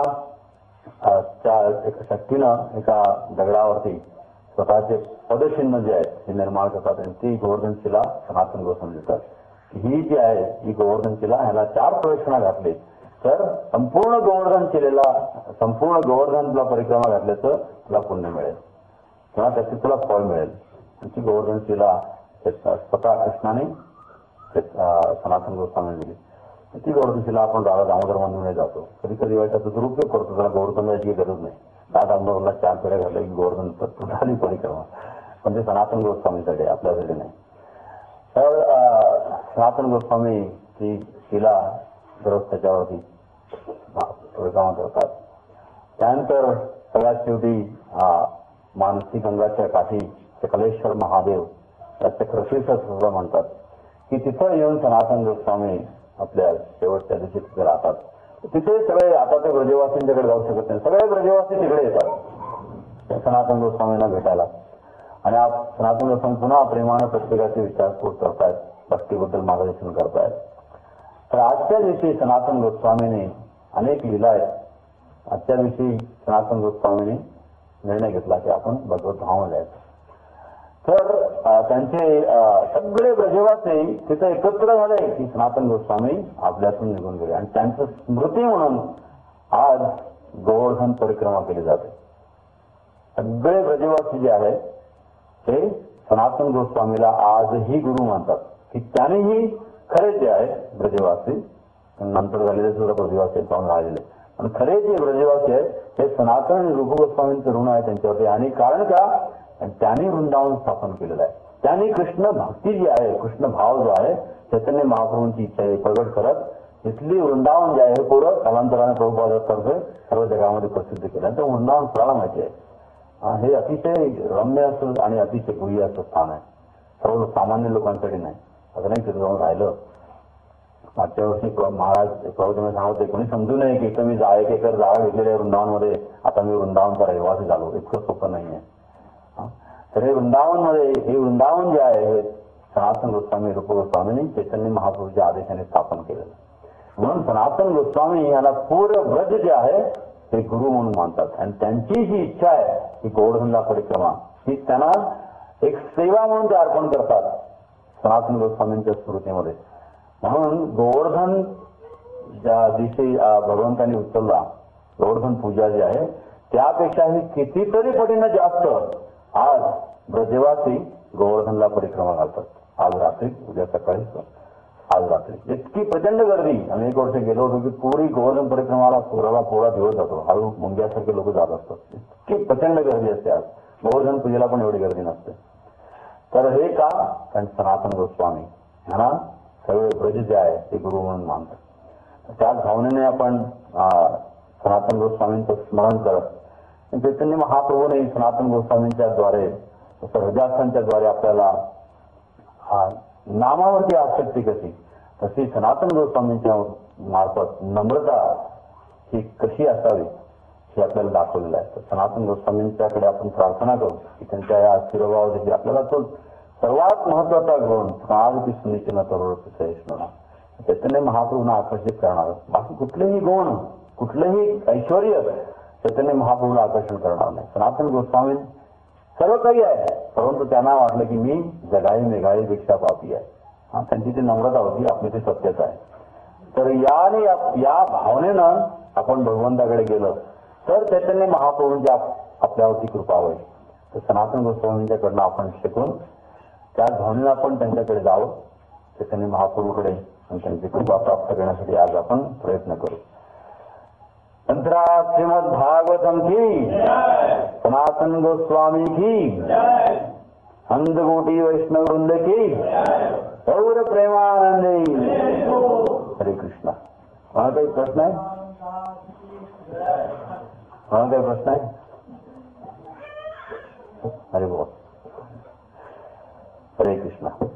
शक्तीनं एका दगडावरती स्वतःचे पदचिन्ह जे आहेत हे निर्माण करतात आणि ती गोवर्धन शिला सनातन गोस्वामी देतात. ही जी आहे ही गोवर्धन शिला, ह्याला 4 प्रदक्षिणा घातली तर संपूर्ण गोवर्धन तुला परिक्रमा घातल्याचं तुला पुण्य मिळेल किंवा त्याचे तुला फळ मिळेल. ती गोवर्धन शिला स्वतः कृष्णाने सनातन गोस्वामी दिली. ती गोवर्धन शिला आपण राधा दामोदर मंदिरामध्ये जातो, कधी कधी वेळेचा तो दुरुपयोग करतो, त्याला गोवर्धन याची गरज नाही. राधा दामोदरला 4 फेऱ्या घातल्या की गोवर्धन झाली परिक्रमा, पण ते सनातन गोस्वामीसाठी, आपल्यासाठी नाही. तर सनातन गोस्वामी ची शिला दररोज त्याच्यावरती काम करतात. त्यानंतर सगळ्यात शेवटी मानसी गंगाच्या काठी कलेश्वर महादेव त्याचे कृषीच सुद्धा म्हणतात की तिथं येऊन सनातन गोस्वामी आपल्या शेवटच्या दिवशी तिथे राहतात. तिथे सगळे आता ते ब्रजवासींच्याकडे जाऊ शकत नाही, सगळे ब्रजवासी तिकडे येतात सनातन गोस्वामींना भेटायला. आणि सनातन गोस्वामी पुन्हा प्रेमानं प्रत्येकाचे विचारपूस करतायत, भक्तीबद्दल मार्गदर्शन करतायत. तर आजच्या दिवशी सनातन गोस्वामीने अनेक लीला आहेत. आजच्या दिवशी सनातन गोस्वामीने निर्णय घेतला की आपण भगवत धाम जायचं. तर त्यांचे सगळे ब्रजवासी तिथे एकत्र झाले की सनातन गोस्वामी आपल्यातून निघून गेले आणि त्यांचं स्मृती म्हणून आज गोवर्धन परिक्रमा केली जाते. सगळे ब्रजवासी जे आहेत ते सनातन गोस्वामीला आजही गुरु मानतात की त्यांनीही खरे जे आहे ब्रजवासी, नंतर झालेले सुद्धा ब्रजवासी पाहून राहिलेले, पण खरे जे ब्रजवासी आहेत ते सनातन रूप गोस्वामींचं ऋण आहे त्यांच्यावरती. आणि कारण का, त्यांनी वृंदावन स्थापन केलेलं आहे. त्यांनी कृष्ण भक्ती जी आहे, कृष्ण भाव जो आहे, चैतन्य महाप्रभूंची इच्छा आहे प्रगट करत इथली वृंदावन जे आहे हे पुढं कालांतराने प्रभुपादांतर्फे सर्व जगामध्ये प्रसिद्ध केलं. तर वृंदावन सगळ्याला माहिती आहे. हे अतिशय रम्य असं आणि अतिशय गुह्य असं स्थान आहे, सर्व सामान्य लोकांसाठी नाही. असं नाही तिथे जाऊन राहिलं. मागच्या वर्षी महाराज प्रवचन सांगत होते, कोणी समजू नये की इथं मी एक एकर जागा घेतलेली आहे वृंदावनमध्ये, आता मी वृंदावनचा रहिवासी झालो. इतकं सोपं नाही आहे. तर हे वृंदावनमध्ये, हे वृंदावन जे आहे हे सनातन गोस्वामी रूप गोस्वामींनी चैतन्य महाप्रभूच्या आदेशाने स्थापन केलेलं. म्हणून सनातन गोस्वामी यांना पूर्ण व्रज जे आहे ते गुरु म्हणून मानतात. आणि त्यांची जी इच्छा आहे की गोवर्धनला परिक्रमा ही त्यांना एक सेवा म्हणून ते अर्पण करतात सनातन गोस्वामींच्या स्मृतीमध्ये. म्हणून गोवर्धन ज्या दिवशी भगवंतांनी उचलला, गोवर्धन पूजा जी आहे त्यापेक्षाही कितीतरी पटीनं जास्त आज ब्रजवासी गोवर्धनला परिक्रमा घालतात. आज रात्री, उद्या सकाळी, आज रात्री इतकी प्रचंड गर्दी. आम्ही एक वर्ष गेलो होतो की पुरी गोवर्धन परिक्रमाला थोडा दिवस जातो, हळू मुंग्यासारखे लोक जात असतात. इतकी प्रचंड गर्दी असते. आज गोवर्धन पूजेला पण एवढी गर्दी नसते. तर हे का, कारण सनातन गोस्वामी ह्यांना सगळे ब्रज जे आहे ते गुरु म्हणून मानतात. त्याच भावनेने आपण सनातन गोस्वामींचं स्मरण करत चैतन्य महाप्रभूने सनातन गोस्वामींच्या द्वारे, हृदयास्थांच्या द्वारे आपल्याला नामावरती आसक्ती कशी, तशी सनातन गोस्वामींच्या मार्फत नम्रता ही कशी असावी हे आपल्याला दाखवलेलं आहे. तर सनातन गोस्वामींच्याकडे आपण प्रार्थना करू की त्यांच्या या शिरभावादेखील आपल्याला तो सर्वात महत्वाचा गुण समाजती सुनिश्चित तरुण चैतन्य महाप्रभूंना आकर्षित करणार. बाकी कुठलेही गुण, कुठलेही ऐश्वर चैतन्य महाप्रभूला आकर्षण करणार नाही. सनातन गोस्वामी सर्व काही आहे, परंतु त्यांना वाटलं की मी जगाई मेघाईपेक्षा पापी आहे. त्यांची ती नम्रता होती, आपली ती सत्यता आहे. तर या भावनेनं आपण भगवंताकडे गेलं तर चैतन्य महाप्रभूंची आपल्यावरती कृपा होईल. तर सनातन गोस्वामींच्याकडनं आपण शिकून त्याच भावनेनं आपण त्यांच्याकडे जावं, चैतन्य महाप्रभूकडे, आणि त्यांची कृपा प्राप्त करण्यासाठी आज आपण प्रयत्न करू. अंतरा श्रीमद भागवतम की, सनातन गोस्वामी की, अंधकोटी वैष्णव वृंद की, गौर प्रेमानंदी. हरे कृष्णा. मला काही प्रश्न आहे? मला काही प्रश्न आहे? हरे बोल. हरे कृष्णा.